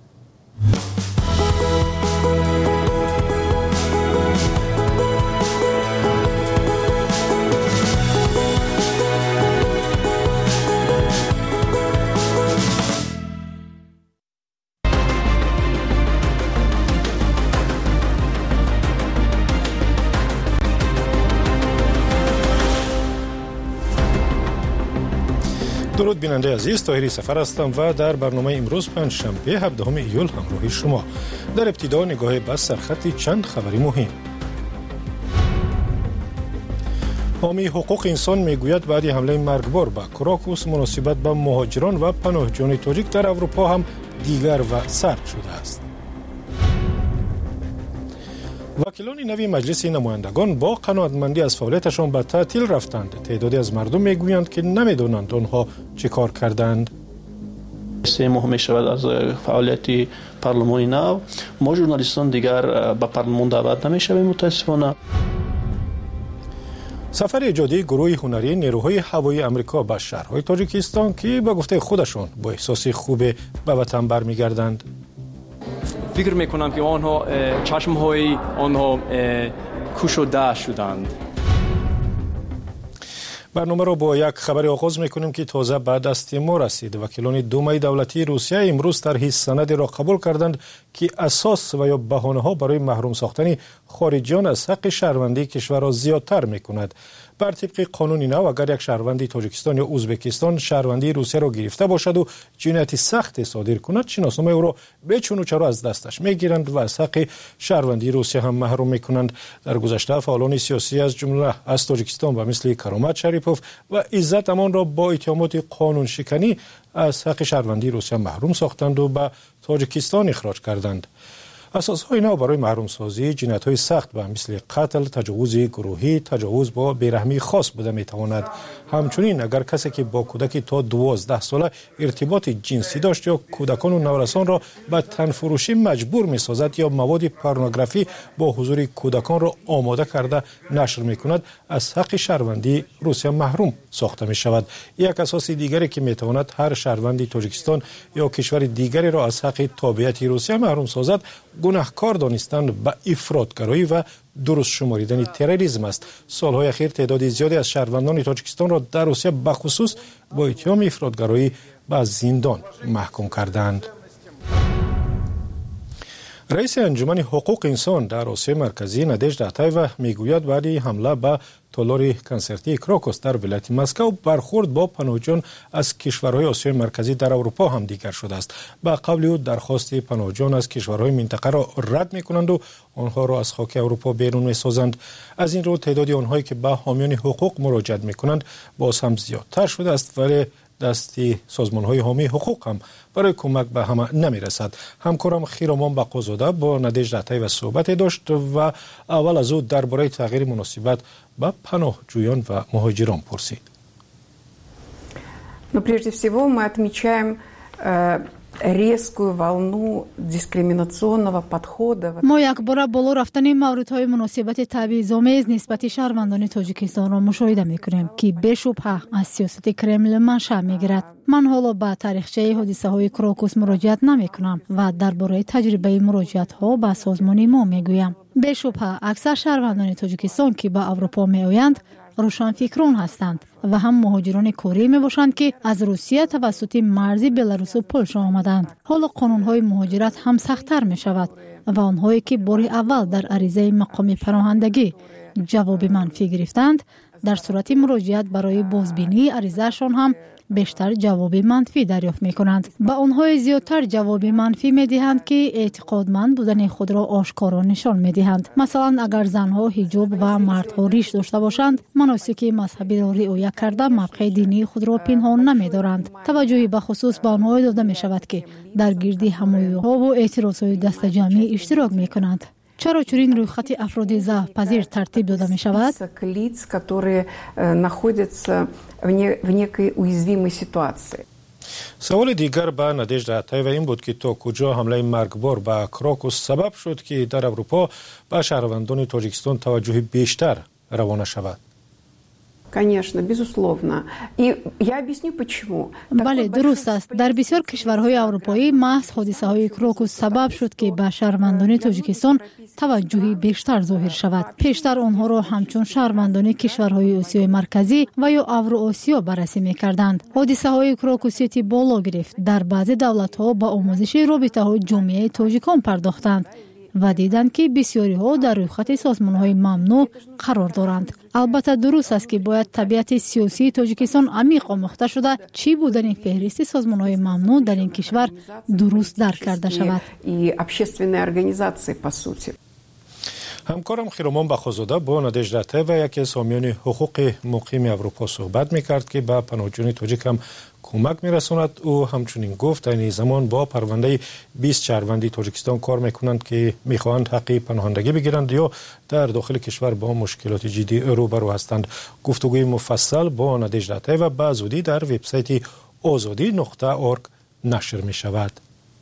درود بیننده عزیز، طاهری سفر هستم و در برنامه امروز پنجشنبه 17 ایول همراهی شما. در ابتدا نگاه به سرخط چند خبری مهم. حامی حقوق انسان میگوید بعد حمله مرگبار به کراکوس مناسبت به مهاجران و پناهجویان تاجیک در اروپا هم دیگر و سرد شده است. وکیلان نوی مجلس نمایندگان با قناعتمندی از فعالیتشان به تعطیل رفتند. تعدادی از مردم میگویند که نمیدونند آنها چه کار کردند. 3 ماه می شود از فعالیت پارلمان نو. ما ژورنالیستان دیگر به پارلمان دعوت نمی شویم متاسفانه. سفر ایجادی گروه هنری نیروهای هوایی آمریکا به شهرهای تاجیکستان که به گفته خودشان با احساس خوب به وطن برمیگردند. فکر میکنم که آنها چشمهای آنها کشوده شدند. برنامه را با یک خبر آغاز میکنیم که تازه بعد از تیمور رسید. وکیلان دومای دولتی روسیه امروز طرح سندی را قبول کردند که اساس و یا بهانه ها برای محروم ساختن خارجیان از حق شهروندی کشور را زیادتر میکند. بر طبق قانون نو اگر یک شهروندی تاجیکستان یا ازبکستان شهروندی روسیه را گرفته باشد و جنایت سخت صادر کند، شناسنامه او را به چون و چرا از دستش میگیرند و از حق شهروندی روسیه هم محروم میکنند. در گذشته فعالان سیاسی از جمله از تاجیکستان و مثل کرامت شریپوف و عزت امان را با اتهامات قانون شکنی از حق شهروندی روسیه محروم ساختند و به تاجیکستان اخراج کردند. اساسهای نو برای محروم سازی جنایت‌های سخت به مثل قتل، تجاوز گروهی، تجاوز با بیرحمی خاص بوده میتواند. همچنین اگر کسی که با کودکی تا 12 ساله ارتباط جنسی داشت یا کودکان و نورسان را به تنفروشی مجبور میسازد یا مواد پورنوگرافی با حضور کودکان را آماده کرده نشر میکند، از حق شهروندی روسیه محروم ساخته می شود. یک اساس دیگری که میتواند هر شهروندی تاجیکستان یا کشور دیگری را از حق تابعیت روسیه محروم سازد، گناهکار دانستن به افراطگرایی و درست شماریدن تروریسم است. سالهای اخیر تعداد زیادی از شهروندان تاجیکستان را در روسیه بخصوص با اتهام افراطگرایی به زندان محکوم کردند. رئیس انجمن حقوق انسان در آسیا مرکزی نادژدا اتایوا میگوید بعد حمله به تالار کنسرتی کراکوس در ولایت مسکو برخورد با پناهجویان از کشورهای آسیای مرکزی در اروپا هم دیگر شده است. به قول او درخواست پناهجویان از کشورهای منطقه را رد میکنند و آنها را از خاک اروپا بیرون میسازند. از این رو تعداد آنهایی که به حامیان حقوق مراجعه میکنند باز هم زیادتر شده است، ولی دستی سازمان‌های حامی حقوق هم برای کمک به همه نمی‌رسد. همکارم خیرامان بقازاده با نادژدا اتایوا صحبت داشت و اول از او درباره تغییر مناسبت به پناهجویان و مهاجران پرسید. Но прежде всего мы отмечаем резкую волну дискриминационного подхода. ما یک بار بالا رفتن موردهای مناسبت تبعیض‌آمیز نسبت شهروندان تاجیکستان را مشاهده می‌کنیم که بشبهه از سیاست کرمل منشأ می‌گیرد. من حالا به تاریخچه حادثه‌های کراکوس مراجعت نمی‌کنم و درباره تجربه مراجعت‌ها به سازمان ما می‌گویم. بشبهه اکثر شهروندان تاجیکستان که به اروپا می‌آیند روشنفکران هستند و هم مهاجران کاری می باشند که از روسیه توسط مرز بلاروس و پولشا آمدند. حالا قانون‌های مهاجرت هم سخت‌تر می شود و آنهایی که بار اول در عریضه مقام پناهندگی جواب منفی گرفتند، در صورت مراجعت برای بازبینی عریضه‌شان هم بیشتر جواب منفی دریافت می کنند. به آنهای زیادتر جواب منفی می دهند که اعتقادمند بودن خود را آشکارا نشان می دهند. مثلا اگر زنها حجاب و مردها ریش داشته باشند، مناسک مذهبی را رعایت کرده موقع دینی خود را پنهان نمی دارند. توجهی به خصوص به آنها داده می شود که در گردی همایی‌ها و اعتراضهای دست جمعی اشتراک می کنند. چرا چنین رویخط افراد ضعف پذیر ترتیب داده می شود؟ سوال دیگر به نادژدا عطایeva این بود که تا کجا حمله مرگبار به کراکوس سبب شد که در اروپا به شهروندان تاجیکستان توجه بیشتر روانه شود. Конечно, безусловно. И я объясню почему. بله درست است. در بسیار کشورهای اروپایی محض حادثه‌های کراکوس سبب شد که به شهروندان تاجیکستان توجهی بیشتر ظاهر شود. پیشتر آنها را همچون شهروندان کشورهای آسیای مرکزی و یا اوراسیا بررسی می‌کردند. حادثه‌های کراکوسیتی بالا گرفت. در بعضی دولت‌ها با آموزش رابطه‌های جامعه تاجیکان پرداختند و دیدند که بسیاری ها در رویخط سازمان‌های ممنوع قرار دارند. البته درست است که باید طبیعت سیاسی تاجیکستان عمیق آموخته شده چی بودن این فهرست سازمان‌های ممنوع در این کشور درست درک کرده شود. همکارم خیرومان بخوزاده با نادژدا عطایeva یکی از حامیان حقوق مقیم اروپا صحبت می‌کرد که به پناهجویان تاجیک هم کمک می‌رساند. او همچنین گفت این زمان با پرونده 20 شهروندی تاجیکستان کار می‌کنند که می‌خواهند حق پناهندگی بگیرند یا در داخل کشور با مشکلات جدی روبرو هستند. گفتگوی مفصل با نادژدا عطایeva به زودی در وبسایت azadi.org نشر می‌شود.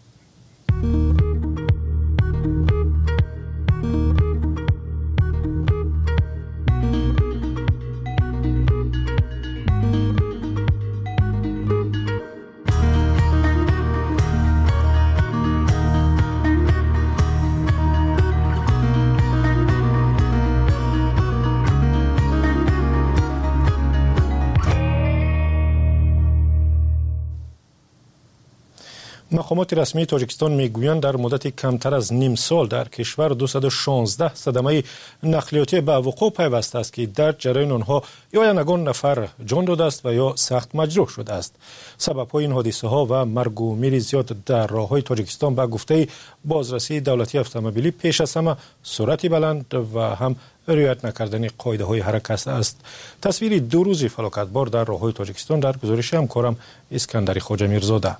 مقامات رسمی تاجیکستان میگویند در مدت کمتر از نیم سال در کشور 216 صدمه نقلیاتی به وقوع پیوسته است که در جریان آنها یا یگان نفر جان داده است و یا سخت مجروح شده است. سبب‌های این حادثه‌ها و مرگ و میر زیاد در راه‌های تاجیکستان به گفته بازرسی دولتی اتومبیلی پیش از همه سرعت بلند و هم رعایت نکردن قاعده‌های حرکت است. تصویر دو روزی فلاکتبار در راه‌های تاجیکستان در گزارش همکارم اسکندری خواجه میرزاده.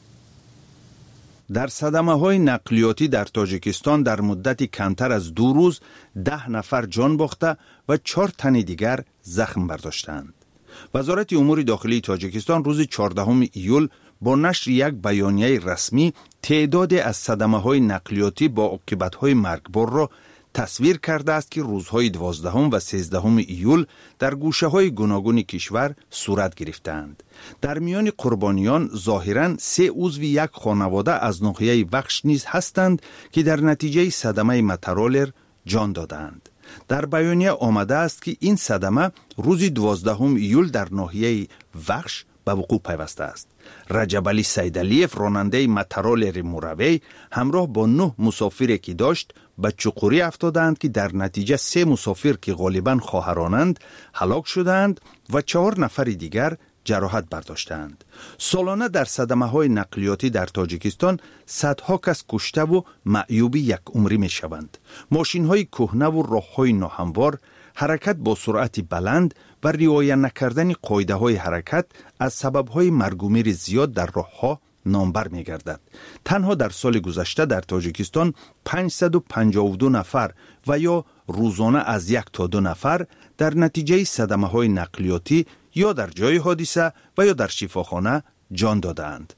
در صدمه‌های نقلیاتی در تاجیکستان در مدت کمتر از 2 روز 10 نفر جان باخته و 4 تن دیگر زخم برداشتند. وزارت امور داخلی تاجیکستان روز 14 ایول با نشر یک بیانیه رسمی تعداد از صدمه‌های نقلیاتی با عاقبت‌های مرگبار را تصویر کرده است که روزهای 12 و 13 ایول در گوشه‌های گوناگون کشور صورت گرفتند. در میان قربانیان ظاهراً 3 عضو یک خانواده از ناحیه وخش نیز هستند که در نتیجه صدمه مترولر جان دادند. در بیانیه آمده است که این صدمه روز 12 ایول در ناحیه وخش به وقوع پیوسته است. رجب علی سیدعلیف راننده مترولر موروی همراه با 9 مسافری که داشت به چقوری افتادند که در نتیجه 3 مسافر که غالباً خواهرانند هلاک شدند و 4 نفر دیگر جراحت برداشتند. سالانه در صدمه‌های نقلیاتی در تاجیکستان صدها کس کشته و معیوب یک عمری می شوند. ماشین‌های کهنه و راه‌های ناهموار، حرکت با سرعت بلند و رعایت نکردن قاعده‌های حرکت از سبب‌های مرگ و میر زیاد در راه‌ها نامبر می گردد. تنها در سال گذشته در تاجیکستان 552 نفر و یا روزانه از 1 تا 2 نفر در نتیجه صدمه‌های نقلیاتی یا در جای حادثه و یا در شفاخانه جان دادند.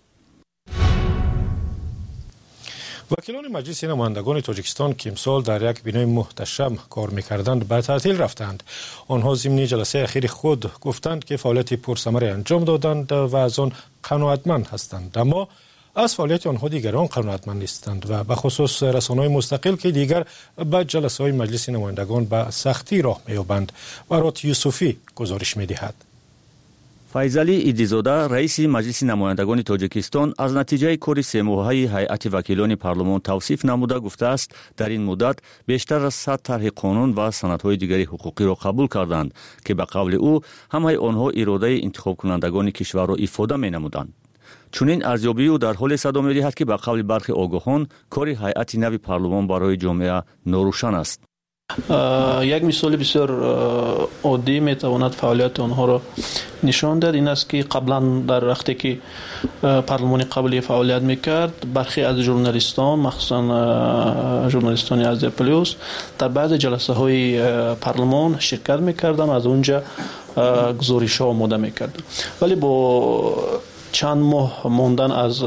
وکیلان مجلس نمایندگان تاجیکستان که امسال در یک بنای محتشم کار می‌کردند به تعطیل رفتند. آنها ضمن جلسه اخیر خود گفتند که فعالیت پرثمره انجام دادند و از آن قناعتمند هستند، اما از فعالیت آنها دیگران قناعتمند نیستند و به خصوص رسانه‌های مستقل که دیگر به جلسه‌های مجلس نمایندگان به سختی راه می‌یابند. برات یوسفی گزارش می‌دهد. فیضعلی ایدیزاده رئیس مجلس نمایندگان تاجیکستان از نتیجه کار 3 ماهه هیئت وکیلان پارلمان توصیف نموده گفته است در این مدت بیشتر از 100 طرح قانون و سندهای دیگری حقوقی را قبول کردند که به قول او همه آنها اراده انتخاب کنندگان کشور را افاده می‌نمودند. چنین ارزیابی او در حال صدا می‌دهد که به قول برخی آگاهان کار هیئت نو پارلمان برای جامعه ناروشن است. یک مثال بسیار عادی میتواند فعالیت آنها را نشان داد. این است که قبلا در وقتی که پارلمان قبلی فعالیت میکرد، برخی از ژورنالیستان، مخصوصا ژورنالیستان از پلیوس، در بعض جلسه های پارلمان شرکت میکردن، از اونجا گزارش ها آماده میکردن. ولی با چند ماه ماندن از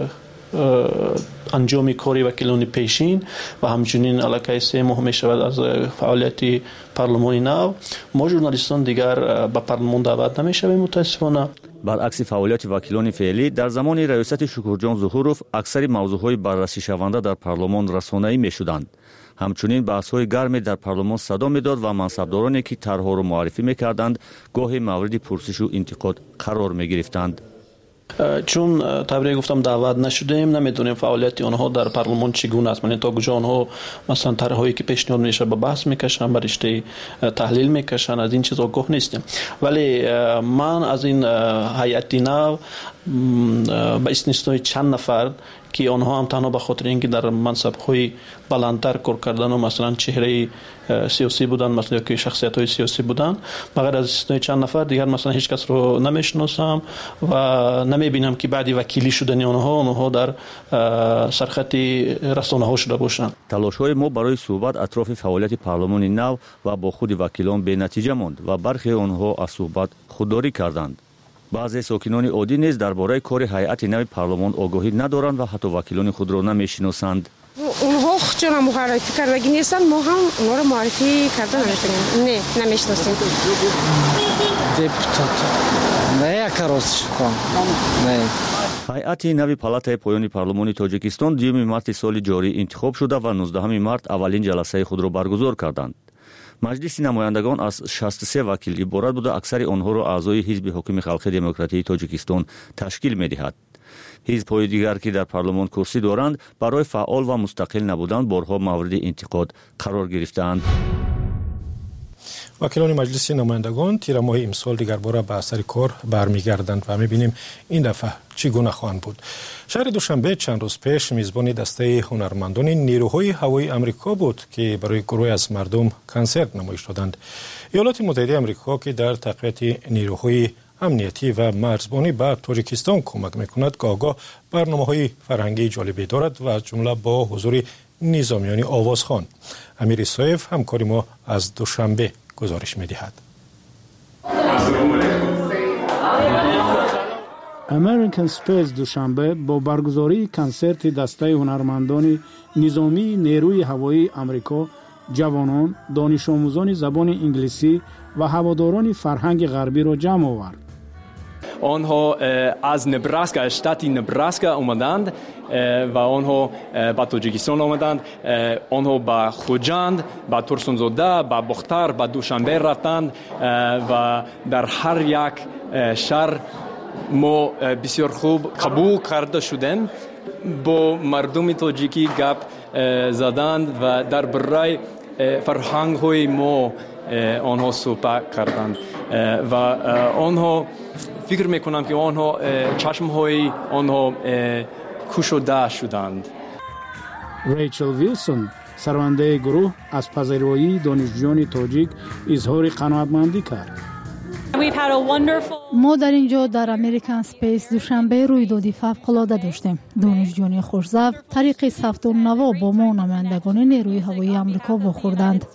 انجام کاری وکیلان پیشین و همچنین علاقه 3 ماه می شود از فعالیت پارلمان نو، ما ژورنالیستان دیگر به پارلمان دعوت نمی شویم متاسفانه. برعکس فعالیت وکیلان فعلی، در زمان ریاست شکورجان ظهوروف اکثر موضوعهای بررسی شونده در پارلمان رسانه‌ای می‌شدند. همچنین بحث‌های گرمی در پارلمان صدا می‌داد و منصبدارانی که طرح‌ها را معرفی می‌کردند گاهی مورد پرسش و انتقاد قرار می‌گرفتند. چون طبیعی گفتم دعوت نشدیم، نمیدونیم فعالیت آنها در پارلمان چگونه است. تا کجا آنها مثلا طرح‌هایی که پیشنهاد میشه به بحث میکشن، به رشته تحلیل میکشن، از این چیزا آگاه نیستیم. ولی من از این هیئت نو به استثنای چند نفر که آنها هم تنها به خاطر اینکه در منصب‌های بلندتر کار کردن و مثلا چهره سیاسی بودن، مثلا که شخصیت‌های سیاسی بودن، بغیر از استثنای چند نفر دیگر مثلا هیچ کس رو نمیشناسم و نمیبینم که بعدی وکیلی شدن آنها در سرخط رسانه‌ها شده باشند. تلاش‌های ما برای صحبت اطراف فعالیت پارلمان نو و با خود وکیلان به نتیجه ماند و برخی آنها از صحبت خودداری کردند. بعضی ساکنان عادی نیز درباره کار هیئت نو پارلمان آگاهی ندارند و حتی وکیلان خود را نمی‌شناسند. اونها چون معرفی کردگی نیستن، ما هم اونها رو معرفی کردن نمی‌تونیم. نه نمی‌شناسیم. دپوتات نه کاروش نه. هیئت نو پالاتای پایانی پارلمان تاجیکستان 2 مارس سال جاری انتخاب شده و 19 مارس اولین جلسه خود را برگزار کردند. مجلس نمایندگان از 63 وکیل عبارت بوده، اکثر آنها را اعضای حزب حاکم خلق دموکراتی تاجیکستان تشکیل می‌دهد. حزب‌های دیگر که در پارلمان کرسی دارند برای فعال و مستقل نبودن بارها مورد انتقاد قرار گرفتند. وکیلان مجلس نمایندگان تیر ماه امسال دیگر باره به اثر کار برمیگردند و می‌بینیم این دفعه چگونه خواهند بود. شهر دوشنبه چند روز پیش میزبان دسته هنرمندان نیروهای هوایی آمریکا بود که برای گروه از مردم کنسرت نمایش دادند. ایالات متحده آمریکا که در تقویت نیروهای امنیتی و مرزبانی به تاجیکستان کمک میکند که آگاه برنامه‌های فرهنگی جالبی دارد و از جمله با حضور نظامیان آوازخوان. امیر سایف همکار ما از دوشنبه گزارش می‌دهد. امریکن سپیس دوشنبه با برگزاری کنسرت دسته هنرمندان نظامی نیروی هوایی آمریکا، جوانان، دانش آموزان زبان انگلیسی و هواداران فرهنگ غربی را جمع آورد. آنها از نبراسکا، شتات نبراسکا آمدند و آنها به تاجیکستان آمدند. آنها به خوجند، به ترسونزاده، به بختر، به دوشنبه رفتند و در هر یک شهر ما بسیار خوب قبول کرده شدیم. با مردم تاجیکی گپ زدند و در برای فرهنگ های ما آنها صحبت کردند و آنها فکر میکنم که آنها چشم های آنها کشوده شدند. ریچل ویلسون سرونده گروه از پذیرایی دانشجویان تاجیک اظهار قناعتمندی کرد. ما در اینجا در امریکن سپیس دوشنبه رویدادی فوق‌العاده داشتیم. دانشجویان خوش‌ذوق طریق ثبت نوا با ما نمایندگان نیروی هوایی آمریکا واخوردند.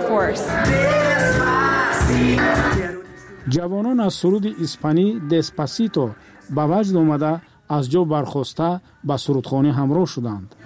جوانان از سرود اسپانی دسپاسیتو به وجد آمده از جا برخاسته به سرودخوانی همراه شدند.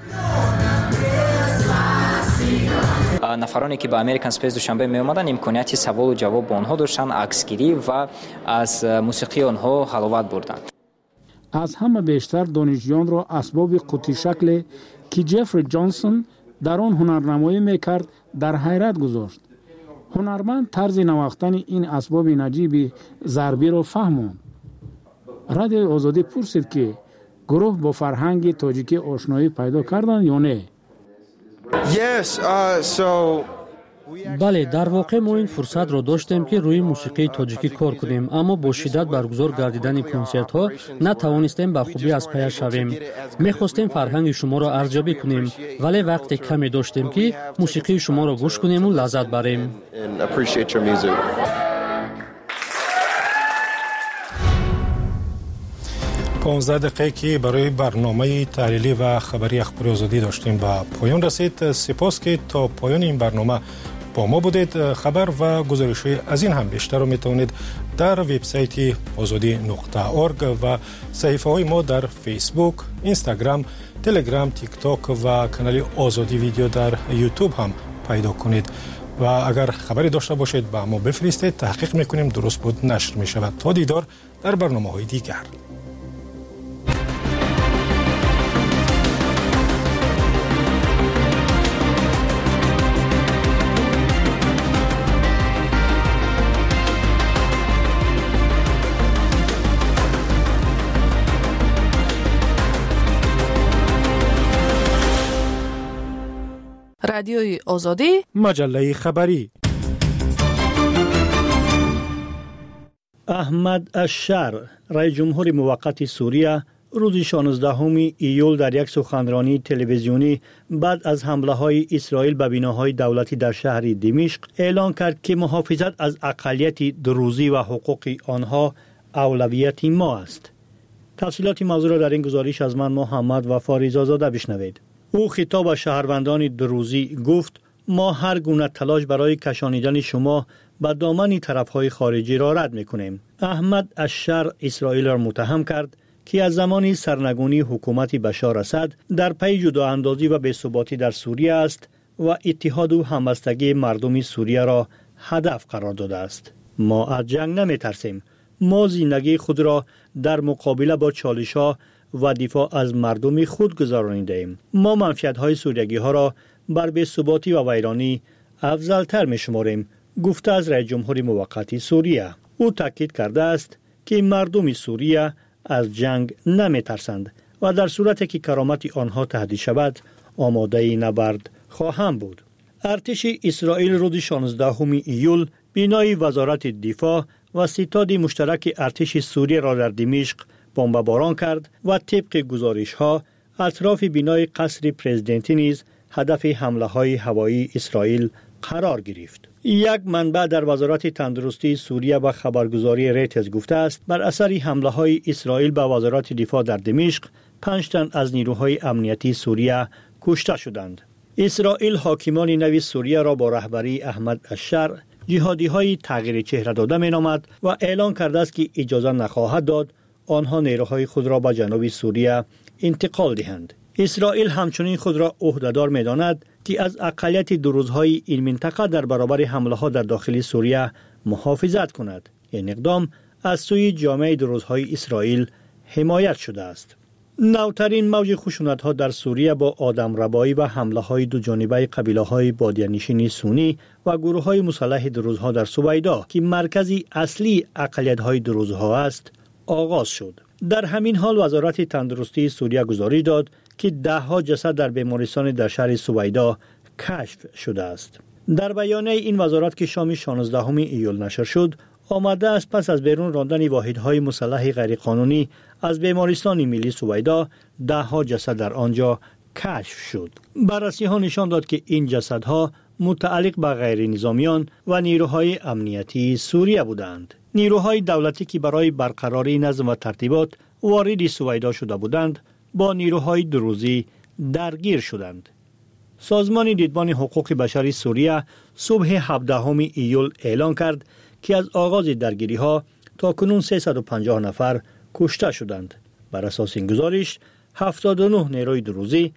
نفرانی که به امریکن سپیس دوشنبه می آمدند امکانیت سوال و جواب با آنها داشتند، عکسگیری و از موسیقی آنها حلاوت بردند. از همه بیشتر دانشجویان را اسباب قوطی شکل که جفری جانسون در آن هنرنمایی میکرد در حیرت گذاشت. هنرمند طرز نواختن این اسباب نجیب ضربی را فهماند. رادیو آزادی پرسید که گروه با فرهنگ تاجیکی آشنایی پیدا کردند یا نه. بله، در واقع ما این فرصت را داشتیم که روی موسیقی تاجیکی کار کنیم، اما با شدت برگزار گردیدن کنسرت ها نتوانستیم به خوبی از پی شویم. می‌خواستیم فرهنگ شما را ارزیابی کنیم، ولی وقت کمی داشتیم که موسیقی شما را گوش کنیم و لذت بریم. 15 دقیقه که برای برنامه تحلیلی و خبری اخباری آزادی داشتیم به پایان رسید. سپاس که تا پایان این برنامه با ما بودید. خبر و گزارش‌های از این هم بیشتر رو میتونید در وبسایت azadi.org و صفحه‌های ما در فیسبوک، اینستاگرام، تلگرام، تیک تاک و کانال آزادی ویدیو در یوتیوب هم پیدا کنید. و اگر خبری داشته باشید با ما بفرستید، تحقیق میکنیم درست بود نشر میشود. تا دیدار در برنامه‌های دیگر. رادیوی آزادی، مجله خبری. احمد الشر، رئیس جمهور موقت سوریه، روز 16 ایول در یک سخنرانی تلویزیونی بعد از حمله‌های اسرائیل به بناهای دولتی در شهر دمشق اعلان کرد که محافظت از اقلیت دروزی و حقوق آنها اولویت ما است. تفصیلات موضوع را در این گزارش از من محمد وفا رضازاده بشنوید. او خطاب به شهروندان دروزی گفت: ما هر گونه تلاش برای کشانیدن شما به دامن طرفهای خارجی را رد می‌کنیم. احمد الشر اسرائیل را متهم کرد که از زمان سرنگونی حکومت بشار اسد در پی جدااندازی و بی‌ثباتی در سوریه است و اتحاد و همبستگی مردم سوریه را هدف قرار داده است. ما از جنگ نمی‌ترسیم. ما زندگی خود را در مقابله با چالش‌ها و دفاع از مردم خود گذرانیدیم. ما منفعت‌های سوریگی‌ها را بر بی‌ثباتی و ویرانی افضل‌تر می‌شماریم، گفته از رئیس جمهور موقت سوریه. او تاکید کرده است که مردم سوریه از جنگ نمی‌ترسند و در صورتی که کرامت آنها تهدید شود آماده نبرد خواهند بود. ارتش اسرائیل روز 16 ایول بنای وزارت دفاع و ستاد مشترک ارتش سوریه را در دمشق بمباران کرد و طبق گزارش‌ها اطراف بنای قصر پرزیدنتی نیز هدف حمله‌های هوایی اسرائیل قرار گرفت. یک منبع در وزارت تندرستی سوریه به خبرگزاری رویترز گفته است بر اثر حمله‌های اسرائیل به وزارت دفاع در دمشق 5 تن از نیروهای امنیتی سوریه کشته شدند. اسرائیل حاکمان نو سوریه را با رهبری احمد الشر جهادی‌های تغییر چهره داده می‌نامد و اعلان کرده است که اجازه نخواهد داد آنها نیروهای خود را به جنوب سوریه انتقال دهند. اسرائیل همچنین خود را عهده‌دار می‌داند که از اقلیت دروزهای این منطقه در برابر حمله‌ها در داخل سوریه محافظت کند. این اقدام از سوی جامعه دروزهای اسرائیل حمایت شده است. نوترین موج خشونت‌ها در سوریه با آدمربایی و حمله‌های دو جانبه قبیله‌های بادیه‌نشین سنی و گروه‌های مسلح دروزها در سویدا که مرکزی اصلی اقلیت‌های دروزها است آغاز شد. در همین حال وزارت تندرستی سوریه گزارش داد که 10 جسد در بیمارستان در شهر سویدا کشف شده است. در بیانیه این وزارت که شام 16 ایول نشر شد، آمده است پس از بیرون راندن واحدهای مسلح غیرقانونی از بیمارستان ملی سویدا 10 جسد در آنجا کشف شد. بررسی‌ها نشان داد که این جسدها متعلق به غیر نظامیان و نیروهای امنیتی سوریه بودند. نیروهای دولتی که برای برقراری نظم و ترتیبات وارد سویدا شده بودند با نیروهای دروزی درگیر شدند. سازمان دیدبان حقوق بشری سوریه صبح 17 ایول اعلان کرد که از آغاز درگیری‌ها تا کنون 350 نفر کشته شدند. بر اساس این گزارش 79 نیروی دروزی،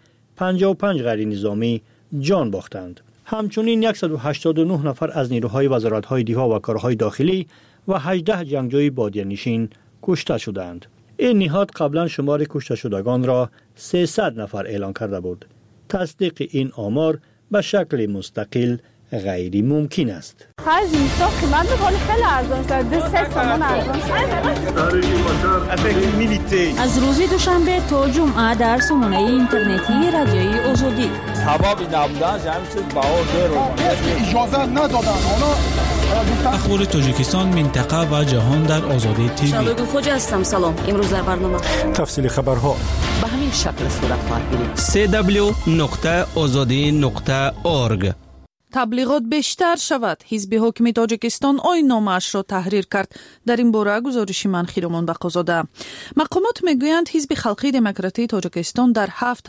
55 غیر نظامی جان باختند. همچنین 189 نفر از نیروهای وزارت‌های دفاع و کارهای داخلی و 18 جنگجوی بادیه‌نشین کشته شدند. این نهاد قبلا شمار کشته شدگان را 300 نفر اعلان کرده بود. تصدیق این آمار به شکل مستقل غیر ممکن است. از روز دوشنبه تا جمعه در سامانه اینترنتی رادیوی آزادی ثوابی نبودن همین چیز بهار دیر اجازه ندادن اخبار تاجیکستان، منطقه و جهان در آزادی تیوی. شادوگل خوجا هستم. سلام. امروز در برنامه تفصیل خبرها به همین شکل صورت خواهد گرفت. www.azadi.org. таблиғот бештар шавад. ҳизби ҳокими тоҷикистон оинномаашро таҳрир кард. дар ин бора гузориши ман Хиромон Бақозода. мақомот мегӯянд ҳизби халқии демократии тоҷикистон дар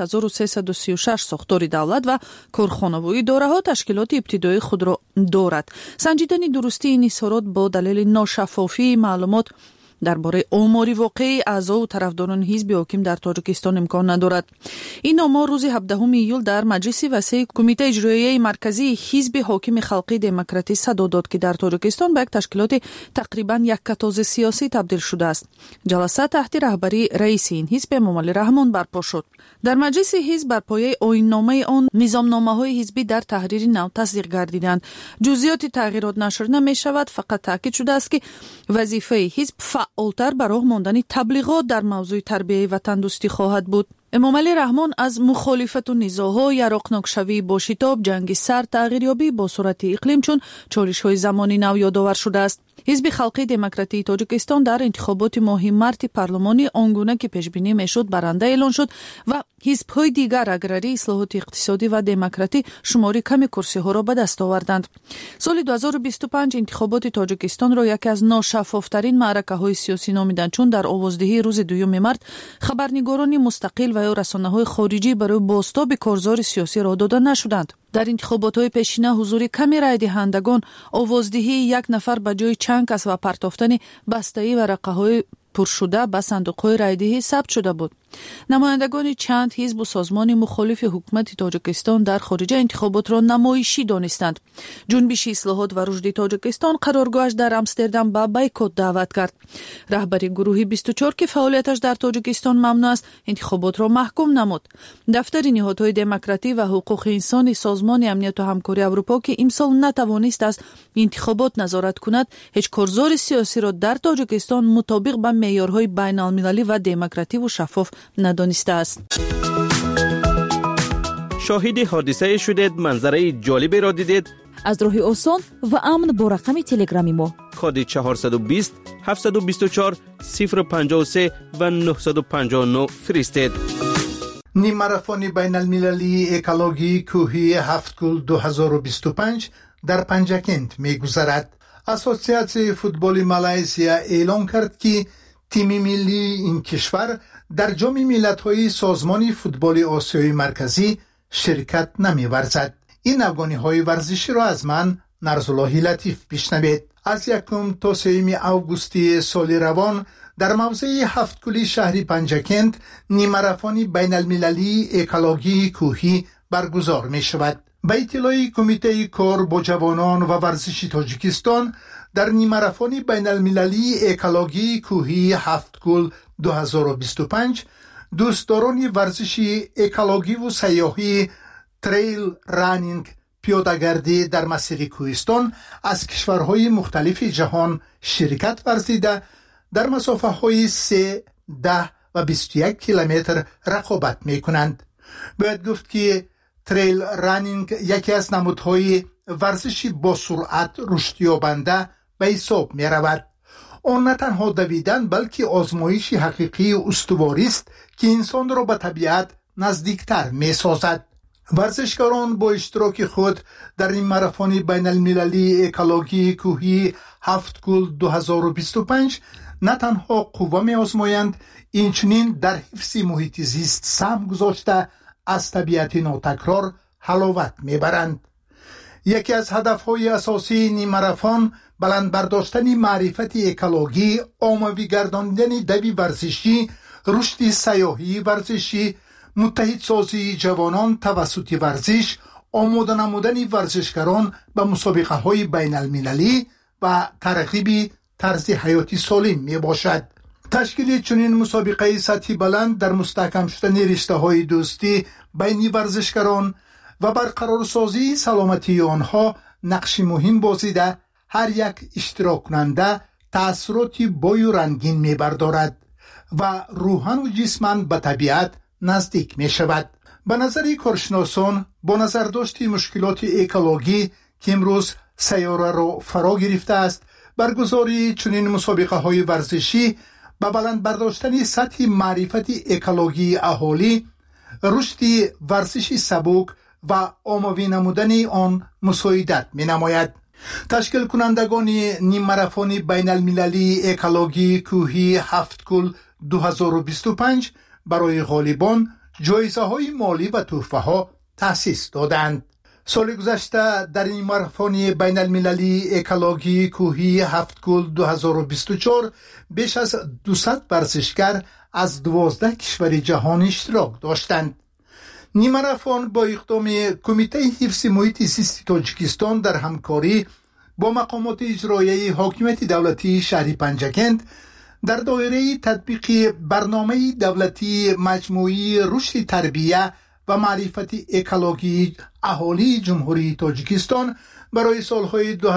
7336 сохтори давлат ва корхонавии идораҳо ташкилоти ибтидоии худро дорад. санҷидани дурустии ин изҳорот бо далели ношаффофии маълумот дар бораи омори воқеи аъзову тарафдорони ҳизби ҳоким дар тоҷикистон имкон надорад. ин омор рӯзи 17 июл дар маҷлиси васеъи кумитаи иҷроияи марказии ҳизби ҳокими халқии демократӣ садо дод, ки дар тоҷикистон ба як ташкилоти тақрибан яккатози сиёсӣ табдил шудааст. ҷаласа таҳти раҳбарии раиси ин ҳизб Эмомалӣ Раҳмон барпо шуд. дар маҷлиси ҳизб бар пояи оинномаи он низомномаҳои ҳизбӣ дар таҳрири нав тасдиқ гардиданд. ҷузъиёти тағйирот нашр намешавад. фақат таъкид шудааст, ки вазифаи ҳизб фаъолтар ба роҳ мондани таблиғот дар мавзӯи тарбияи ватандӯстӣ хоҳад буд. эмомалӣ раҳмон аз мухолифату низоҳо, яроқнокшавии бошитоб, ҷанги сар, тағйирёбии бо сурати иқлим чун чоришҳои замони нав ёдовар шудааст. ҳизби халқии демократии тоҷикистон дар интихоботи моҳи марти парлумонӣ он гуна ки пешбинӣ мешуд баранда эълон шуд ва ҳизбҳои дигар аграрӣ, ислоҳоти иқтисодӣ ва демократӣ шумори ками курсиҳоро ба даст оварданд. соли 2025 интихоботи тоҷикистонро яке аз ношаффофтарин маъракаҳои сиёсӣ номиданд, чун дар овоздиҳии рӯзи 2 март хабарнигорони мустақил ва ё расонаҳои хориҷӣ барои бозтоби корзори сиёсӣ роҳ дода нашуданд. дар интихоботҳои пешина ҳузури ками райдиҳандагон, овоздиҳии як нафар ба ҷои чанд кас ва партофтани бастаи варақаҳои пуршуда ба сандуқҳои райдиҳӣ сабт шуда буд. намояндагони чанд ҳизбу созмони мухолифи ҳукумати тоҷикистон дар хориҷа интихоботро намоишӣ донистанд. ҷунбиши ислоҳот ва рушди тоҷикистон қароргоҳаш дар Амстердам ба бойкот даъват кард. раҳбари гурӯҳи 24 ки фаъолияташ дар тоҷикистон мамнӯъ аст, интихоботро маҳкум намуд. дафтари ниҳодҳои демократӣ ва ҳуқуқи инсони созмони амнияту ҳамкории Аврупо ки имсол натавонист аз интихобот назорат кунад, ҳеҷ корзори сиёсиро дар тоҷикистон мутобиқ ба меъёрҳои байналмилалӣ ва демокративу шаффоф надонистааст. شاهد حادثه شدید، منظره جالبی را دیدید؟ از راه آسان و امن با رقم تلگرامی ما کد 420 724 053 و 959 فرستید. نیم ماراتون بین المللی اکولوژی کوهی 7 گل 2025 در پنجکند می‌گذرد. اسوسیاسیون فوتبال مالزیا اعلام کرد که تیم ملی این کشور در جام ملت‌های سازمان فوتبال آسیای مرکزی شرکت نمی‌ورزد. این افغانی‌های ورزشی را از من نرزالله لطیف بشنوید. از 1 تا 3 آگوست سال روان در موضع 7 گل شهر پنجکند نیم ماراتون بین المللی اکولوژی کوهی برگزار می‌شود. به اطلاع کمیته کار با جوانان و ورزش تاجیکستان در نیم ماراتون بین المللی اکولوژی کوهی 7 گل 2025 دوستداران ورزش اکولوژی و سیاحی تریل رانینگ پیاده‌گردی در مسیر کوهستان از کشورهای مختلف جهان شرکت ورزیده در مسافه‌های 3, 10 و 21 کیلومتر رقابت می‌کنند. باید گفت که تریل رانینگ یکی از نمودهای ورزشی با سرعت رشد یابنده به حساب می‌رود. آن نه تنها دویدن بلکه آزمایش حقیقی استواری است که انسان را به طبیعت نزدیکتر می‌سازد. ورزشکاران با اشتراک خود در این ماراتون بین المللی اکولوژی کوهی 7 گل 2025 نه تنها قوه می‌آزمایند، اینچنین در حفظ محیط زیست سهم گذاشته از طبیعت ناتکرار حلاوت می‌برند. یکی از هدف‌های اساسی این ماراتون بلند برداشتن معرفت اکولوژی، عمومی گرداندن دوی ورزشی، رشد سیاحی ورزشی، متحد سازی جوانان توسط ورزش، آماده نمودن ورزشکاران به مسابقه‌های بین المللی و ترغیب طرز حیاتی سالم می باشد. تشکیل چنین مسابقه سطحی بلند در مستحکم شدن رشته‌های دوستی بین ورزشکاران و برقرار سازی سلامتی آنها نقش مهم بازیده هر یک اشتراک کننده تأثیراتی بای و رنگین می بردارد و روحاً و جسماً به طبیعت نزدیک می شود. به نظر کارشناسان با نظر داشت مشکلات اکولوژی که امروز سیاره را فرا گرفته است، برگزاری چنین مسابقه های ورزشی به بلند برداشتن سطح معرفت اکولوژی اهالی، رشد ورزشی سبک و آموزش نمودن آن مساعدت می نماید. تشکیل کنندگان نیم ماراتن بین المللی اکولوژی کوهی هفتگل 2025 برای غالبان جایزه های مالی و تحفه ها تأسیس دادند. سال گذشته در این ماراتن بین المللی اکولوژی کوهی هفتگل 2024 بیش از 200 ورزشکار از 12 کشور جهان اشتراک داشتند. نیم ماراتن با اقدام کمیته حفظ محیط زیست تاجیکستان در همکاری با مقامات اجرایی حاکمیت دولتی شهر پنجکند در دایره تطبیق برنامه دولتی مجموعی رشد تربیه و معرفت اکولوژی اهالی جمهوری تاجیکستان برای سالهای 2021-2025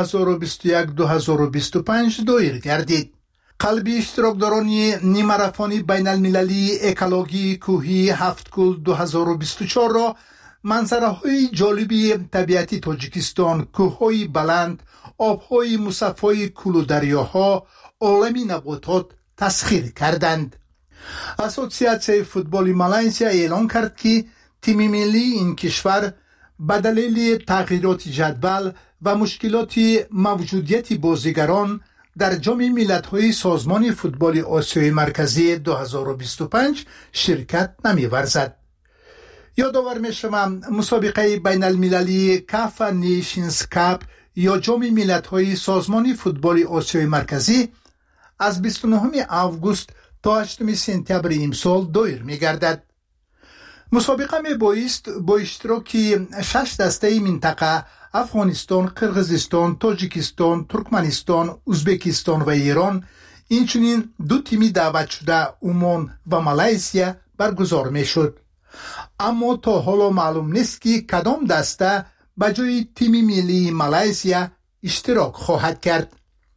دایر گردید. قلب اشتراکداران نیم ماراتن بین المللی اکولوژی کوهی هفتگل 2024 را منظره‌های جالبی طبیعتی تاجیکستان، کوه‌های بلند، آب‌های مصفای کوه و دریاها، عالم نباتات تسخیر کردند. اسوسیاسیون فوتبال مالایزیا اعلام کرد که تیم ملی این کشور به دلیل تغییرات جدول و مشکلات موجودیت بازیگران در جام ملت‌های سازمان فوتبال آسیای مرکزی 2025 شرکت نمی‌ورزد. یادآور می‌شوم مسابقه بین المللی کاف نیشنز کاپ یا جام ملت‌های سازمان فوتبال آسیای مرکزی از 29 آگوست تا 8 سپتامبر امسال دایر می‌گردد. مسابقه میبایست با اشتراک 6 دسته منطقه افغانستان، قرقیزستان، تاجیکستان، ترکمنستان، ازبکستان و ایران، اینچنین 2 تیم دعوت شده عمان و مالایزیا برگزار میشد. اما تا حالا معلوم نیست که کدام دسته به جای تیم ملی مالایزیا اشتراک خواهد کرد.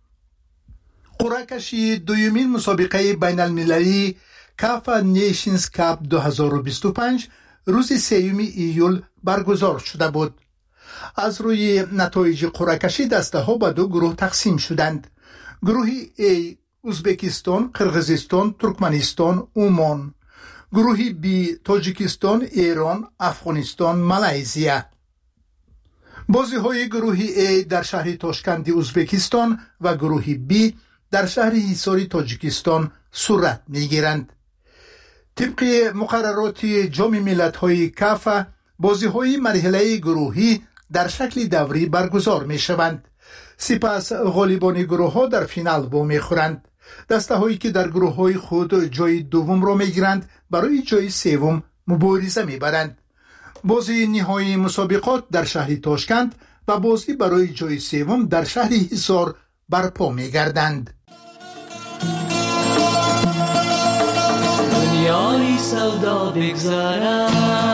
قرعه کشی دومین مسابقه بین المللی کاف نیشنز کاپ 2025 روز 3 ایول برگزار شده بود. از روی نتایج قرعه کشی دسته ها به 2 گروه تقسیم شدند. گروه A ازبکستان، قرقیزستان، ترکمنستان، عمان. گروه B تاجیکستان، ایران، افغانستان، مالایزیا. بازی های گروه A در شهر تاشکند ازبکستان و گروه B در شهر حصار تاجیکستان صورت میگیرند. طبق مقررات جام ملت‌های کاف، بازی‌های مرحله گروهی در شکل دوری برگزار می‌شوند. سپس غالبان گروه‌ها در فینال با می‌خورند. دسته‌هایی که در گروه‌های خود جای دوم را می‌گیرند برای جای سوم مبارزه می‌برند. بازی نهایی مسابقات در شهر تاشکند و بازی برای جای سوم در شهر حصار برپا می‌گردند. دنیای سودا بگذارد،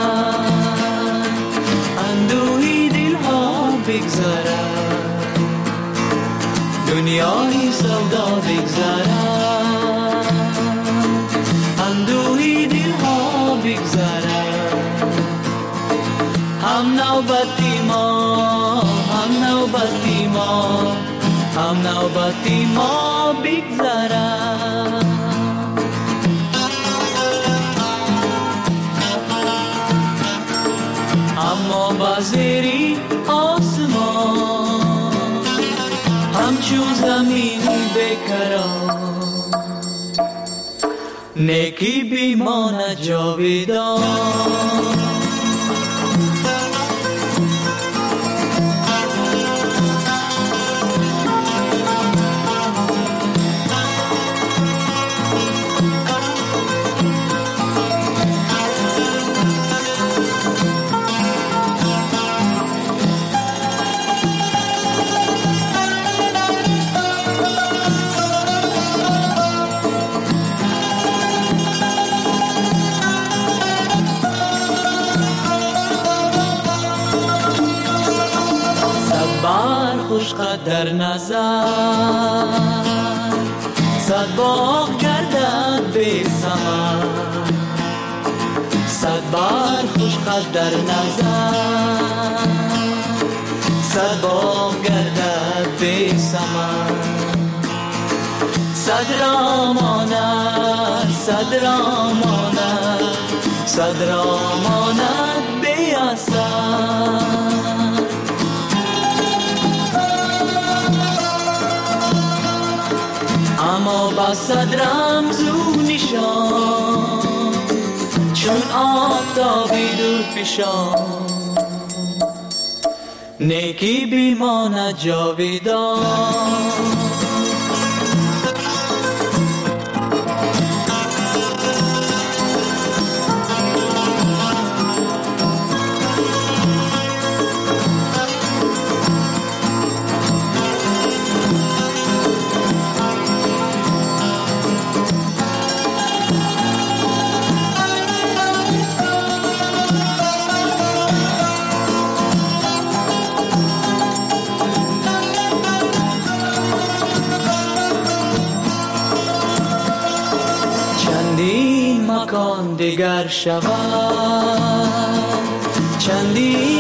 اندوهی دلها بگذارد. دنیای سودا بگذارد، اندوهی دلها بگذارد. هم نوبتی ما، هم نوبتی ما، هم نوبتی ما بگذارد. اما بازری آسمان همچون زمین بکران، نیکی بیمانه جاویدان. در نظر صد باغ گردد به ثمر، صد بار خوش خود در نظر صد بار گردد بی ثمر صد را ماند صد را ماند صد را ماند بی اثر اما با صد رمز و نشان چون آفتابی دور پیشان نیکی بیماند جاویدان چندین مکان دیگر شود چندین